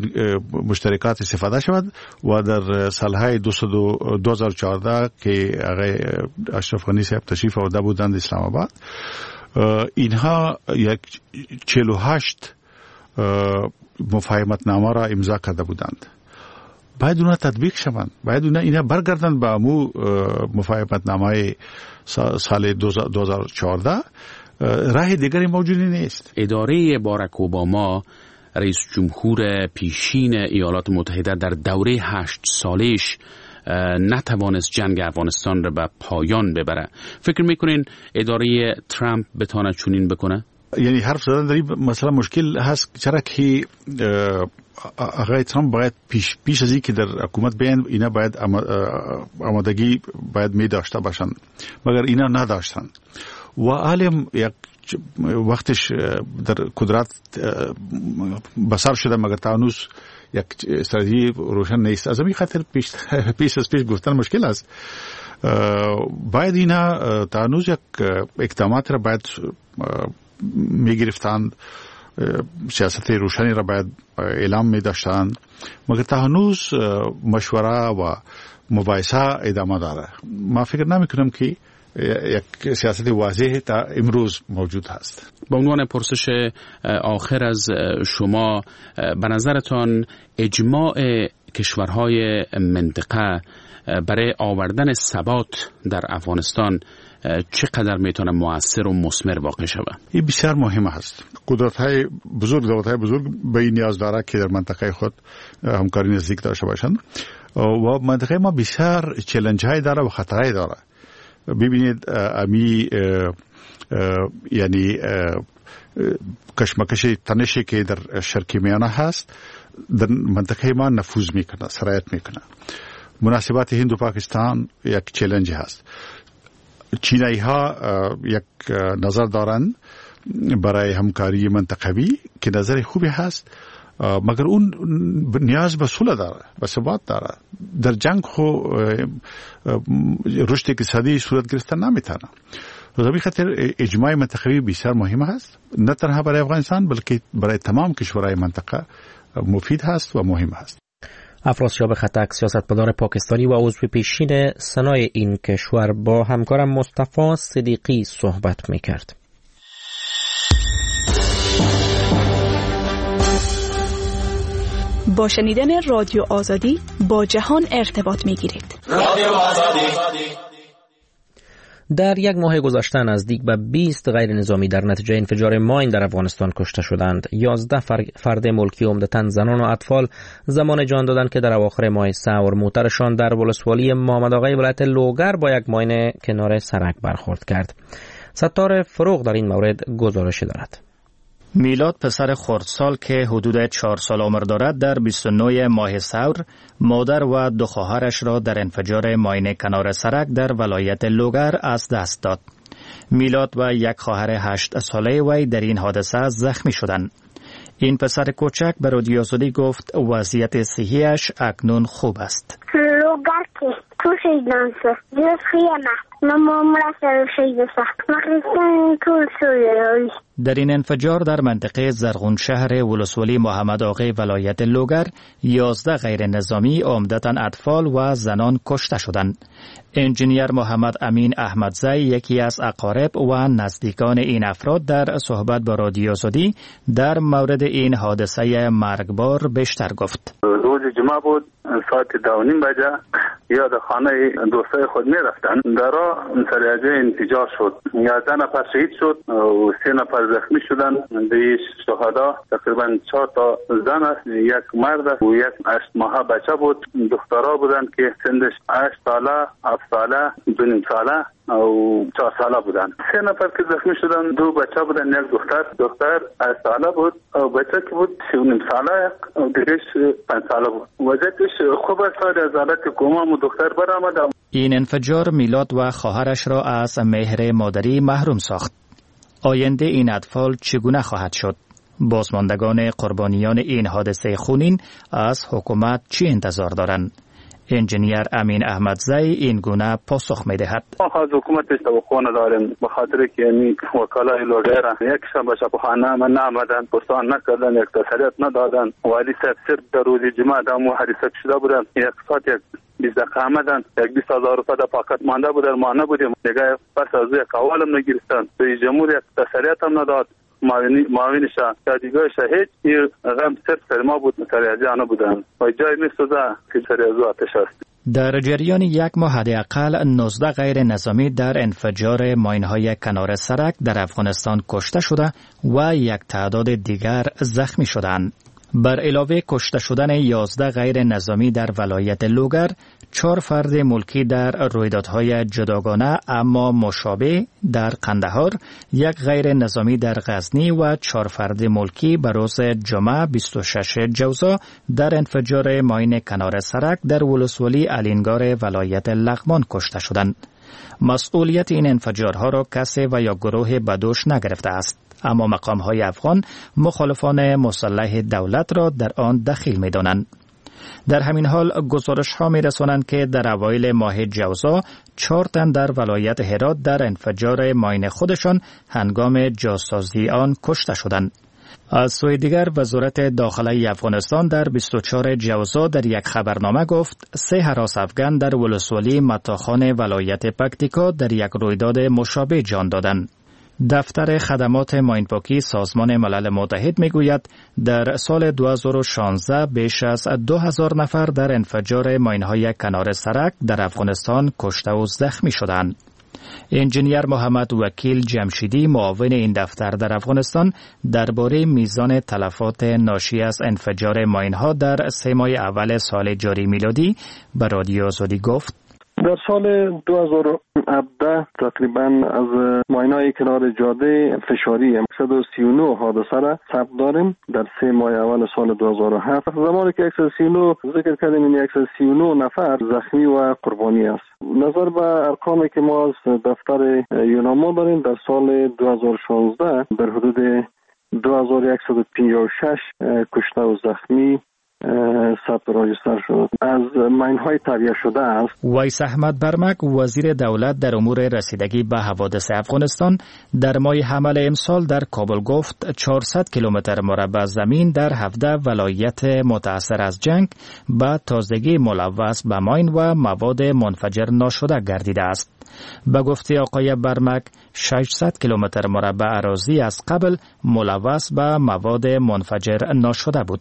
مشترکات استفاده شود و در سالهای دو هزار و چهارده که آقای اشرف غنی صاحب تشریف آورده بودند اسلام آباد، اینها یک چهل و هشت مفاهمت نامه را امضا کرده بودند. باید اونا تطبیق شوند، باید اونا اینا برگردند به امو مفاهمت نامه سال دو هزار و چهارده. راه دیگری موجودی نیست. اداره باراک اوباما، رئیس جمهور پیشین ایالات متحده، در دوره هشت سالش نتوانست جنگ افغانستان را به پایان ببره. فکر میکنین اداره ترامپ بتونه چنین بکنه؟ یعنی حرف زدن در این مثلا مشکل هست، چرا که آقای ترامپ باید پیش پیش از این که در حکومت بیان اینا باید آمادگی باید می داشته باشند، مگر اینا نداشتن و عالم یک وقتش در قدرت بسر شده، مگر تانوس یک استراتژی روشن نیست. از همین خاطر پیش پیش از پیش گفتن مشکل است. باید اینا تانوس یک اقدامات را باید می گرفتند، سیاست روشنی را باید اعلام می داشتند، مگر تا هنوز مشوره و مباحثه ادامه داره. ما فکر نمی کنم که یک سیاست واضح تا امروز موجود هست. به عنوان پرسش آخر از شما، به نظرتان اجماع کشورهای منطقه برای آوردن ثبات در افغانستان چقدر میتونه مؤثر و مثمر واقع شود؟ این بسیار مهم است. قدرت‌های بزرگ، دولت‌های بزرگ به این نیاز داره که در منطقه خود همکاری نزدیک داشته باشند و منطقه ما بسیار چالش‌های داره و خطرهای داره. ببینید امی یعنی کشمکش تنشی که در شرق میانه هست در منطقه ما نفوذ میکنه، سرایت میکنه. مناسبات هند و پاکستان یک چالش هست. چینایی ها یک نظر دارند برای همکاری منطقوی که نظر خوبی هست، مگر اون نیاز به صلح داره، به ثبات داره. در جنگ خو رشد اقتصادی صورت گرفتن نمیتونه. به خاطر اجماع منطقوی بسیار مهم است، نه تنها برای افغانستان بلکه برای تمام کشورهای منطقه مفید هست و مهم هست. افراسیاب خطک، سیاستمدار پاکستانی و عضو پیشین سنای این کشور، با همکارم مصطفی صدیقی صحبت میکرد. با شنیدن رادیو آزادی با جهان ارتباط میگیرید. رادیو آزادی. در یک ماه گذشته نزدیک به بیست غیر نظامی در نتیجه انفجار ماین در افغانستان کشته شدند. یازده فرد ملکی عمدتاً زنان و اطفال زمان جان دادند که در اواخر ماه سور موترشان در ولسوالی محمد آقای ولایت لوگر با یک ماین کنار سرک برخورد کرد. ستار فروغ در این مورد گزارش دارد. میلاد پسر خردسال که حدود چهار سال عمر دارد در بیست و نه ماه سور مادر و دو خواهرش را در انفجار ماین کنار سرک در ولایت لوگر از دست داد. میلاد و یک خواهر هشت ساله وی در این حادثه زخمی شدند. این پسر کوچک به رادیو آزادی گفت وضعیت صحیش اکنون خوب است. لوگر که تو شیدان سه جز خیمه نمامرا سر شیده سخت مخیصن طول سویه. در این انفجار در منطقه زرغون شهر ولسوالی محمد آقای ولایت لوگر یازده غیر نظامی عمدتاً اطفال و زنان کشته شدند. انجینیر محمد امین احمدزی یکی از اقارب و نزدیکان این افراد در صحبت با رادیو آزادی در مورد این حادثه مرگبار بیشتر گفت. روز جمعه بود، ساعت دو و نیم بجه یاد خانه دوستای خود می رفتن. در راه سریعه انفجار شد. یازده نفر شهید شد و سه نفر زخمی شدن. دیش شهدا تقریبا چهار تا زن است، یک مرد است و یک هشت ماه بچه بود. دخترها بودن که سنش هشت ساله، هفت ساله، دو نیم ساله و چهار ساله بودن. سه نفر که زخمی شدن دو بچه بودن، یک دختر دختر هشت ساله بود و بچه که بود سه و نیم ساله و دیگرش پنج ساله بود. وضعیتش خوب است، از حالت کوما و دختر برآمد. این انفجار میلاد و خواهرش را از مهر مادری محروم ساخت. آینده این اطفال چگونه خواهد شد؟ بازماندگان قربانیان این حادثه خونین از حکومت چی انتظار دارند؟ انجینیر امین احمدزی این گونه پاسخ می‌دهد. ما از حکومتش توقع نداریم، به خاطر که این وکلای لوگر یک شنبه شبانه من نامدن، پرسان نکردن، یک تسلیت ندادن. والی صاحب صرف در روز جمعه دامو حادثه شده بودن، یک ساعت یک بیست دقیقه آمدن، یک بیست هزار روپیه در پاکت مانده بودن، ما نبودیم. دیگه پس از یک اولم نگرفتن. رئیس جمهور یک تسلیت هم نداد. معاونش دیگه شهید این غم صرف سلما بود متریجه آنها بودن و جای میسوزه که سریعزو آتش است. در جریان یک ماه حداقل نوزده غیر نظامی در انفجار ماین‌های کنار سرک در افغانستان کشته شده و یک تعداد دیگر زخمی شدند. بر علاوه کشته شدن یازده غیر نظامی در ولایت لوگر، چهار فرد ملکی در رویدادهای جداگانه اما مشابه در قندهار، یک غیر نظامی در غزنی و چهار فرد ملکی بر روز جمعه بیست و ششم جوزا در انفجار ماین کنار سرک در ولسوالی الینگار ولایت لغمان کشته شدند. مسئولیت این انفجارها را کسی و یا گروه بدوش نگرفته است، اما مقام‌های افغان مخالفان مسلح دولت را در آن دخیل می‌دانند. در همین حال گزارش‌ها می‌رسانند که در اوایل ماه جوزا چهار تن در ولایت هرات در انفجار ماین خودشان هنگام جاسازی آن کشته شدند. از سوی دیگر وزارت داخلی افغانستان در بیست و چهارم جوزا در یک خبرنامه گفت سه هراس افغان در ولسوالی متاخان ولایت پکتیکا در یک رویداد مشابه جان دادند. دفتر خدمات ماینپاکی سازمان ملل متحد میگوید در سال دو هزار و شانزده بیش از دو هزار نفر در انفجار ماین‌های کنار سرک در افغانستان کشته و زخمی شدند. انجینیر محمد وکیل جمشیدی معاون این دفتر در افغانستان درباره میزان تلفات ناشی از انفجار ماین‌ها در سه ماه اول سال جاری میلادی به رادیو آزادی گفت: در سال دو هزار و هفده تقریبا از ماین‌های کنار جاده فشاری صد و سی و نه حادثه را ثبت داریم در سه ماه اول سال دو هزار و هفت. زمانی که صد و سی و نه ذکر کردیم این صد و سی و نه نفر زخمی و قربانی است. نظر به ارقامی که ما از دفتر یوناما داریم در سال دو هزار و شانزده در حدود دو هزار و صد و پنجاه و شش کشته و زخمی ثبت راجستر شد. از ماین‌های تهیه شده است. ویس احمد برمک وزیر دولت در امور رسیدگی به حوادث افغانستان در ماه حمل امسال در کابل گفت چهارصد کیلومتر مربع زمین در هفده ولایت متاثر از جنگ به تازگی ملوث به ماین و مواد منفجر ناشده گردیده است. به گفته آقای برمک ششصد کیلومتر مربع اراضی از قبل ملوث به مواد منفجر ناشده بود.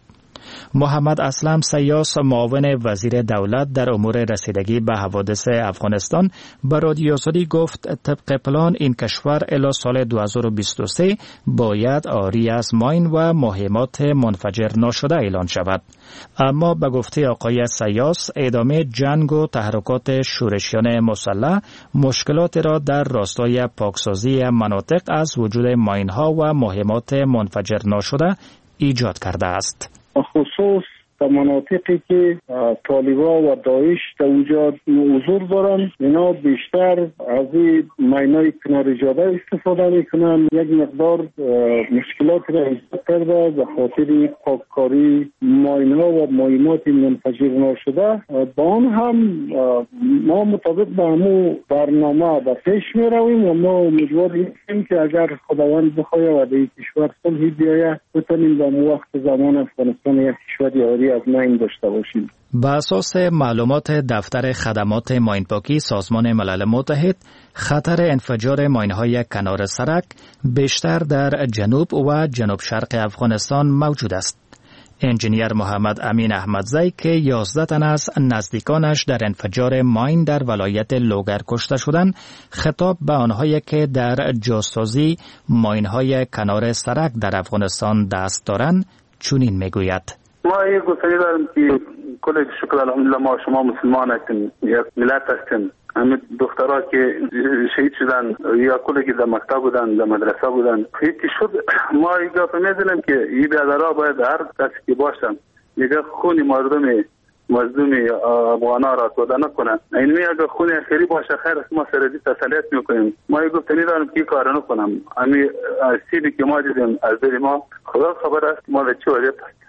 محمد اسلم سیاس معاون وزیر دولت در امور رسیدگی به حوادث افغانستان به رادیو آزادی گفت طبق پلان این کشور الی سال دو هزار و بیست و سه باید عاری از ماین و مهمات منفجر ناشده اعلان شود. اما به گفته آقای سیاس ادامه جنگ و تحرکات شورشیان مسلح مشکلات را در راستای پاکسازی مناطق از وجود ماین ها و مهمات منفجر ناشده ایجاد کرده است. خصوص در مناطقی که طالبان و داعش در اونجا حضور دارن، اینا بیشتر از این ماینای کنار جاده استفاده میکنن. یک مقدار مشکلات را ایجاد کرده به خاطر پاککاری ماینها و مهمات منفجر ناشده. با آن هم ما مطابق به همون برنامه به پیش می رویم و ما امیدوار هستیم که اگر خداوند بخواهد و در کشور صلح بیاید بتونیم در وقت زمان افغانستان یک کشور یاری از ماین داشته باشیم. به اساس معلومات دفتر خدمات ماینپاکی سازمان ملل متحد، خطر انفجار ماین‌های کنار سرک بیشتر در جنوب و جنوب شرق افغانستان موجود است. انجینیر محمد امین احمدزی که یازده تن از نزدیکانش در انفجار ماین در ولایت لوگر کشته شدند، خطاب به آنهایی که در جاسازی ماین‌های کنار سرک در افغانستان دست دارند چنین میگوید: ما یک گفتنی دارم که کل شکر الحمدلله ما شما مسلمان هستیم، یک ملت هستیم. همه دخترها که شهید شدن یا کلی که در مکتب بودن در مدرسه بودن هیچی شد. ما یک گفت میدونیم که این بیادرها باید هر کسی که باشن یک خونی مردم مظلوم افغانا را توده نکنن. این می اگر خونی خیلی باشه خیر است، ما سردی تسلیت میکنیم. ما یک گفتنی دارم که کار نکنم. همین سیلی که ما دیدیم از دل ما خدا خبر است ما به چه وضعیت است.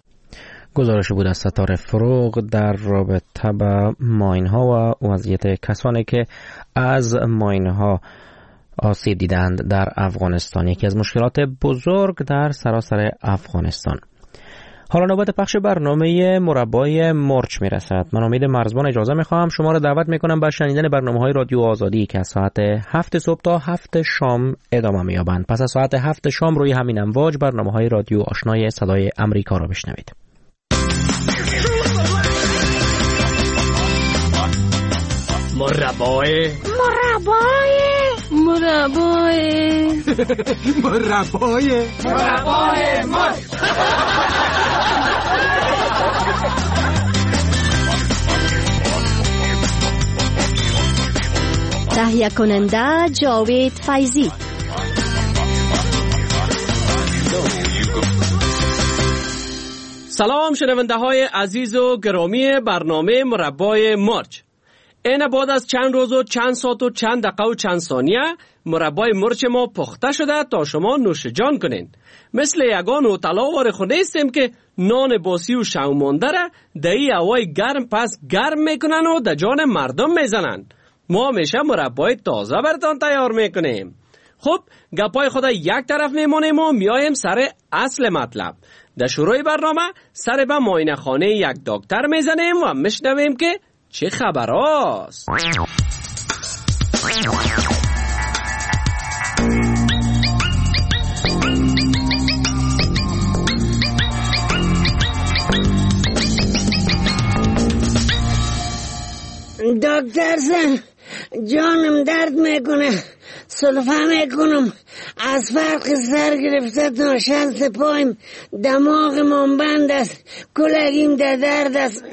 گزارش بود از ستاره فروغ در رابطه با ماین ها و وضعیت کسانی که از ماین ها آسیب دیدند در افغانستان، یکی از مشکلات بزرگ در سراسر افغانستان. حالا نوبت پخش برنامه مربای مرچ میرسد. من امید مرزبان اجازه میخواهم شما را دعوت میکنم بر شنیدن برنامه‌های رادیو آزادی که از ساعت هفت صبح تا هفت شام ادامه می‌یابند. پس از ساعت هفت شام روی همین امواج برنامه‌های رادیو آشنای صدای امریکا را بشنوید. مربای مربای مربای مربای مربای مرچ. تهیه کننده جاوید فیضی. سلام شنونده های عزیز و گرامی برنامه مربای مرچ. این بعد از چند روز و چند ساعت و چند دقیقه و چند ثانیه مربای مرچ ما پخته شده تا شما نوش جان کنین. مثل یگان و طلاوار خونه استیم که نان باسی و شومانده را دهی هوای گرم پس گرم میکنن و در جان مردم میزنن. ما همیشه مربای تازه براتان تیار میکنیم. خب گپای خدا یک طرف میمانیم و میایم سر اصل مطلب. در شروع برنامه سر به معاینه خانه یک دکتر میزنیم و میشنویم که چه خبر هاست. دکتر سن جانم درد میکنه، سلفه میکنم، از فرق سر گرفته تا شست پایم دماغم بند است، کلگیم در درد است.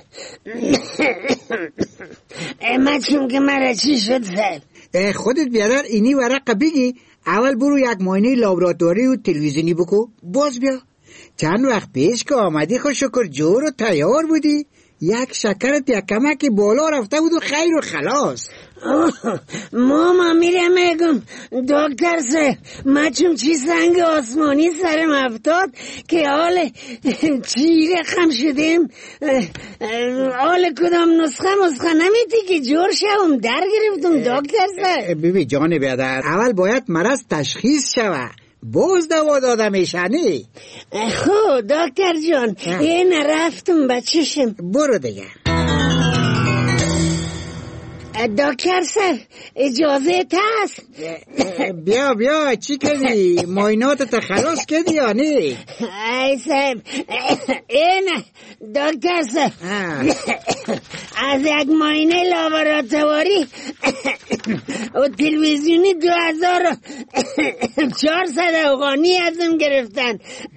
مچم که مرا چی شد سر؟ خودت بیادر اینی ورق بگی، اول برو یک معاینه لابراتواری و تلویزیونی بکو، باز بیا. چند وقت پیش که آمدی خود شکر جور و تیار بودی، یک شکرت یک کمک بالا رفته بود و خیر و خلاص. ماما میره میگم دکتر سه مچم چی سنگ آسمانی سرم افتاد که حال چیره خم شدیم، حال کدام نسخه مسخه نمیتی که جور شوم در گرفتم دکتر سه. ببین جان بیادر، اول باید مرض تشخیص شوه باز دوا داده میشنی. خب دکتر جان این رفتم بچشم. برو دیگه. دکتر سر اجازه هست؟ بیا بیا چی کردی؟ معاینات تا خلاص کردی یا نه؟ ای صاحب این دکتر سر از یک معاینه لابراتواری و تلویزیونی دو هزار چهارصد افغانی ازم گرفتن.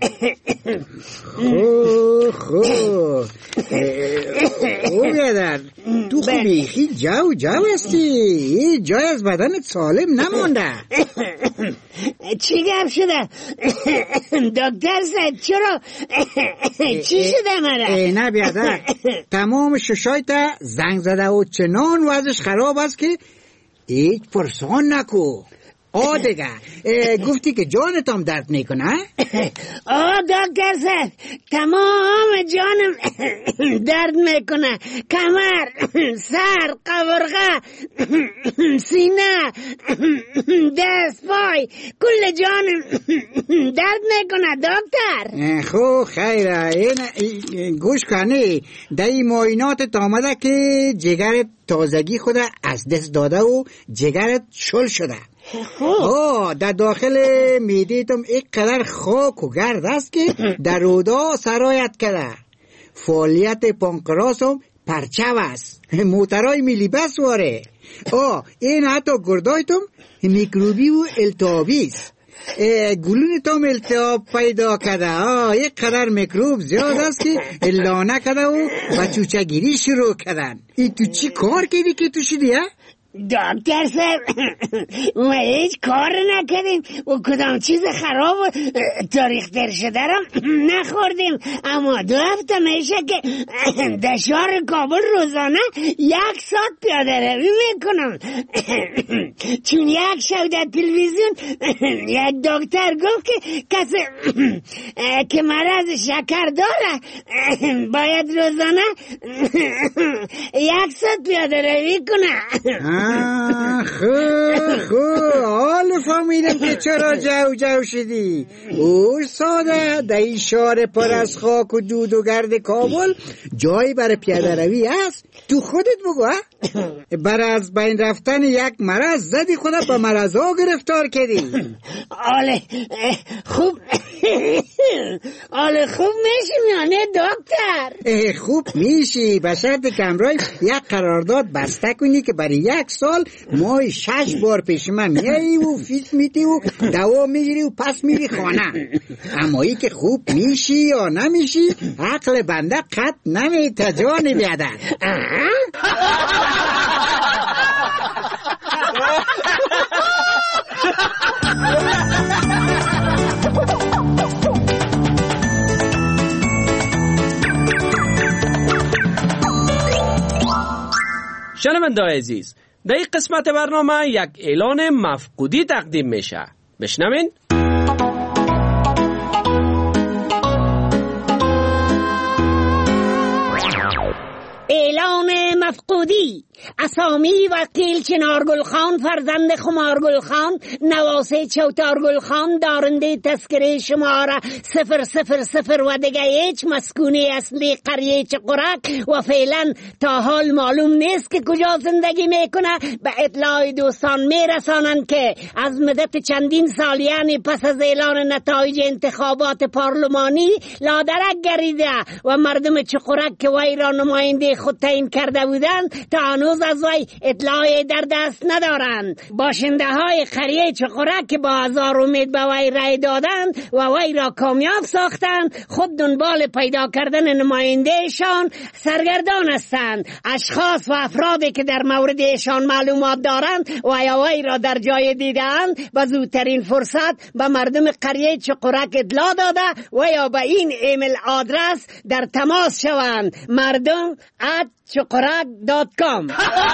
خوب خوب او بیادر تو خوبی خیلی جو جو هستی، جای از بدنت سالم نمونده. چی گپ شده دکتر صاحب؟ چرا چی شده مرا؟ نه بیادر تمام ششایت زنگ زده و چنان وضعش خراب است که هیچ پرسان نکو. آه دیگه گفتی که جانتام درد میکنه؟ آه دکتر صاحب تمام جانم درد میکنه، کمر، سر، قورغه، سینه، دست، پای، کل جانم درد میکنه دکتر. خب خیره این گوش کنی دایی معایناتت آمده که جگرت تازگی خود از دست داده و جگرت شل شده. آه در داخل میدیتم یک قدر خاک و گرد است که در رودا سرایت کرده. فعالیت پانکراس هم پرچو است، موترهای میلی بس واره. آه این حتی گردایتم میکروبی و التهابی است، گلونتم التهاب پیدا کرده. آه یک قدر میکروب زیاد است که لانه کرده و بچوچه گیری شروع کردن. این تو چی کار کردی که تو شدی ها؟ دکتر صاحب ما هیچ کار نکردیم و کدام چیز خراب و تاریخ در شده را نخوردیم، اما دو هفته میشه که در شهر کابل روزانه یک ساعت پیاده روی میکنم. چون یک شب در تلویزیون یک دکتر گفت که کسی که مرض شکر داره باید روزانه یک ساعت پیاده روی کنه. خو خو حال بفهمیدم که چرا جو جو شدی. او ساده در شهر پر از خاک و دود و گرد کابل جایی برای پیاده روی هست؟ تو خودت بگو. برای از بین رفتن یک مرض زدی خودت به مرض ها گرفتار کردی. آله خوب آله خوب میشی میانه دکتر؟ خوب میشی به شرط که امرای یک قرارداد بسته کنی که برای یک سال ماه شش بار پیش من میایی و فیس میتی و دوا میگیری و پس میری خانه. اما ای که خوب میشی یا نمیشی عقل بنده قط نمیتا جان بیادر. شنونده‌های عزیز، در این قسمت برنامه یک اعلان مفقودی تقدیم میشه. بشنوین. اعلان مفقودی. اسامی وکیل چنارگل خان فرزند خمارگل خان نواسه چوتارگل خان دارنده تذکره شماره صفر صفر صفر و دیگه هیچ مسکونی اصلی قریه چقرک و فعلا تا حال معلوم نیست که کجا زندگی میکنه به اطلاع دوستان میرسانند که از مدت چندین سال یعنی پس از اعلان نتایج انتخابات پارلمانی لادرک گریده و مردم چقرک که وی را نماینده خود تعیین کرده بودند تا هنوز از وی اطلاع در دست ندارند. باشنده های قریه چقرک که با هزار امید به وی رای دادند و وی را کامیاب ساختند خود دنبال پیدا کردن نمایندهشان سرگردان هستند. اشخاص و افرادی که در مورد ایشان معلومات دارند و یا وی را در جای دیدند به زودترین فرصت به مردم قریه چقرک اطلاع داده و یا به این ایمیل آدرس در تماس شوند: مردم ات چقرک دات کام.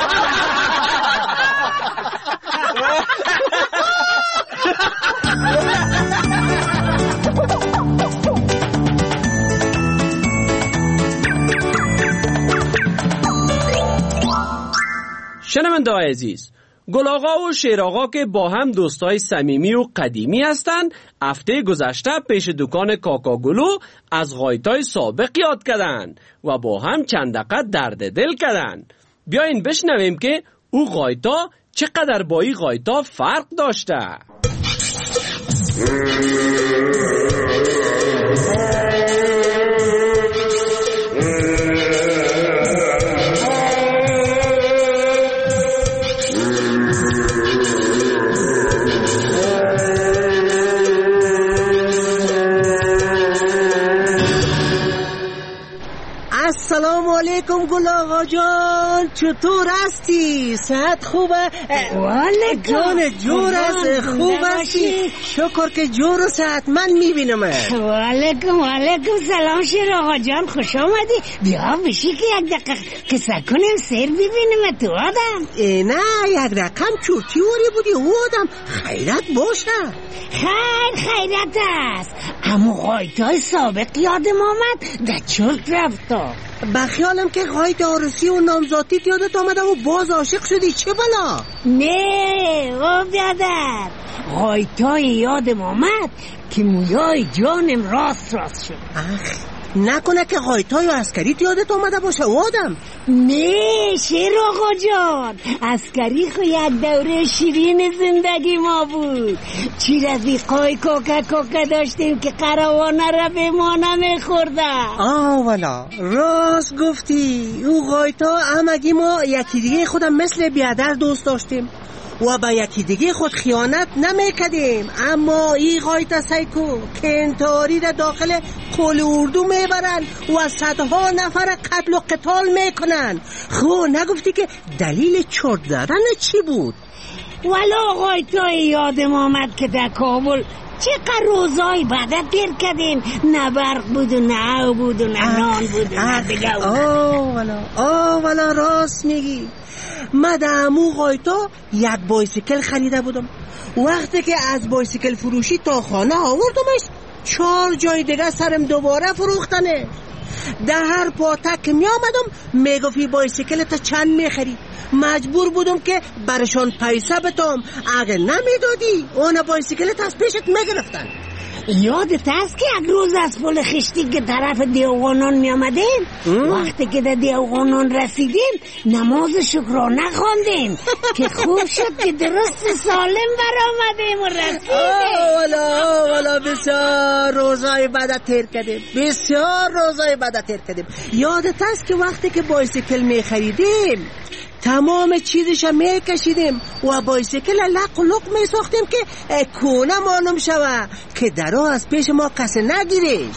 شنونده‌های عزیز، گل آقا و شیر آقا که با هم دوستای صمیمی و قدیمی هستند، هفته گذشته پیش دکان کاکاگلو از غایتای سابق یاد کردند و با هم چند دقیقه درد دل کردند. بیاین بشنویم که او غایتا چقدر با این غایتا فرق داشته. سلام علیکم گل آقا جان، چطور هستی؟ صحت خوبه؟ وعلیکم جان جور است، خوب هستی؟ شکر که جور و صحتمند میبینم. وعلیکم وعلیکم سلام شیر آقا جان، خوش آمدی. بیا بشی که یک دقیقه قصه کنیم سیر ببینیم تو آدم. نه یک رقم چورتیوری بودی او آدم، خیرت باشه. خیر خیرت است. اما غایتای سابق یادم آمد در چرت رفتا. بخیالم که غایت عروسی و نامزادیت یادت آمده و باز عاشق شدی، چه بلا؟ نه او بیادر، غایتای یادم آمد که مویای جانم راست راست شد. اخ نکنه که غایتای عسکریت یادت آمده باشه او آدم؟ نه شیر آقا جان، عسکری خو یک دوره شیرین زندگی ما بود. چی رفیقای کوکه کوکه داشتیم که قروانه را به ما نمیخورده. آه والا راست گفتی، او غایتا همگی ما یکی دیگه خودم مثل بیادر دوست داشتیم و با یکی دیگه خود خیانت نمیکردیم. اما ای غایت سایکو که انتحاری را داخل قل اردو میبرن و صدها نفر قتل و قتال میکنن. خو نگفتی که دلیل چرت زدن چی بود؟ والا غایتای یادم آمد که در کابل چقدر روزای بعدت گیر کردیم، نه برق بود و نه او بود و نه نان بود و نه دیگه. آه والا آه والا راست میگی. من در امو غایتا یک بایسیکل خریده بودم. وقتی که از بایسیکل فروشی تا خانه آوردمش، چهار جای دیگه سرم دوباره فروختنه. در هر پاتک که می آمدم میگفتی بایسیکل تا چند میخری. مجبور بودم که برشان پیسه بتام. اگه نمیدادی اون بایسیکلت از پیشت میگرفتن. یادت هست که یک روز از پل خشتی که طرف دیوغانان می آمدیم، وقتی که در دیوغانان رسیدیم نماز شکرانه خواندیم که خوب شد که درست سالم برآمدیم و رسیدیم. والا والا بسیار روزای بعد تیر کردیم، بسیار روزای بعد تیر کردیم. یادت هست که وقتی که بایسیکل می خریدیم تمام چیزش می کشیدیم و بایسیکل لق و لق می ساختیم که کونه معلوم شوه که درو از پیش ما کسی نگیریش.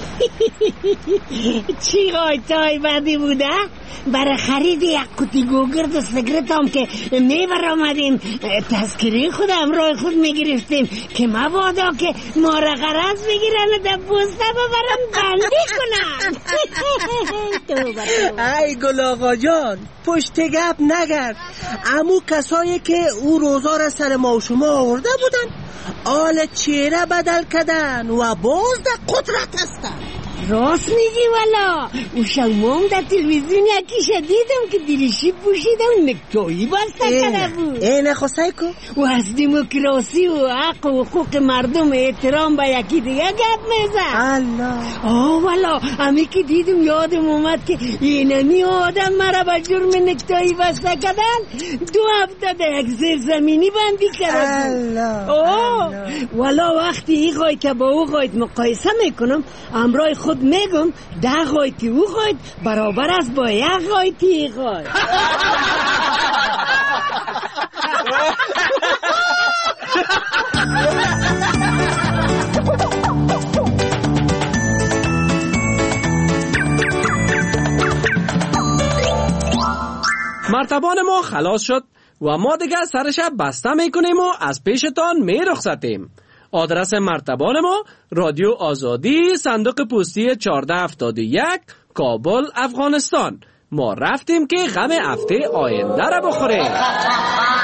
چی غایتای بدی بوده؟ برای خرید یک قوطی گوگرد و سیگرت هم که می برآمدیم تذکره خود همراه خود می گرفتیم که مبادا که ما را غرض بگیرن و در پوسته ببرن بندی کنن. ای گل آقا جان، پشت گپ نگرد. امو کسایی که او روزا را سر ما و شما آورده بودن آل چهره بدل کردن و باز در قدرت هستن. راست میگی والا. او شما هم در تلویزیون یکیش دیدم که دریشی پوشیده و نکتایی بسته کرده بود. اینه خوصای کو؟ و از دموکراسی و حق و حقوق مردم احترام به یکی دیگه گپ میزن. الله. آه والا همی که دیدم یادم اومد که اینمی آدم مرا به جرم نکتایی بسته کردن دو هفته در یک زیر زمینی بندی کرده. الله. آه والا وقتی ای غای که با او غایت مقایسه میکنم امرای خود میگم ده غایتی او غایت برابر است با یک غایتی ای غایت. مرتبان ما خلاص شد و ما دیگه سرش بسته میکنیم و از پیشتان میرخصتیم. آدرس مرتبان ما رادیو آزادی، صندوق پستی چهارده هفتاد و یک، کابل، افغانستان. ما رفتیم که غم هفته آینده را بخوریم.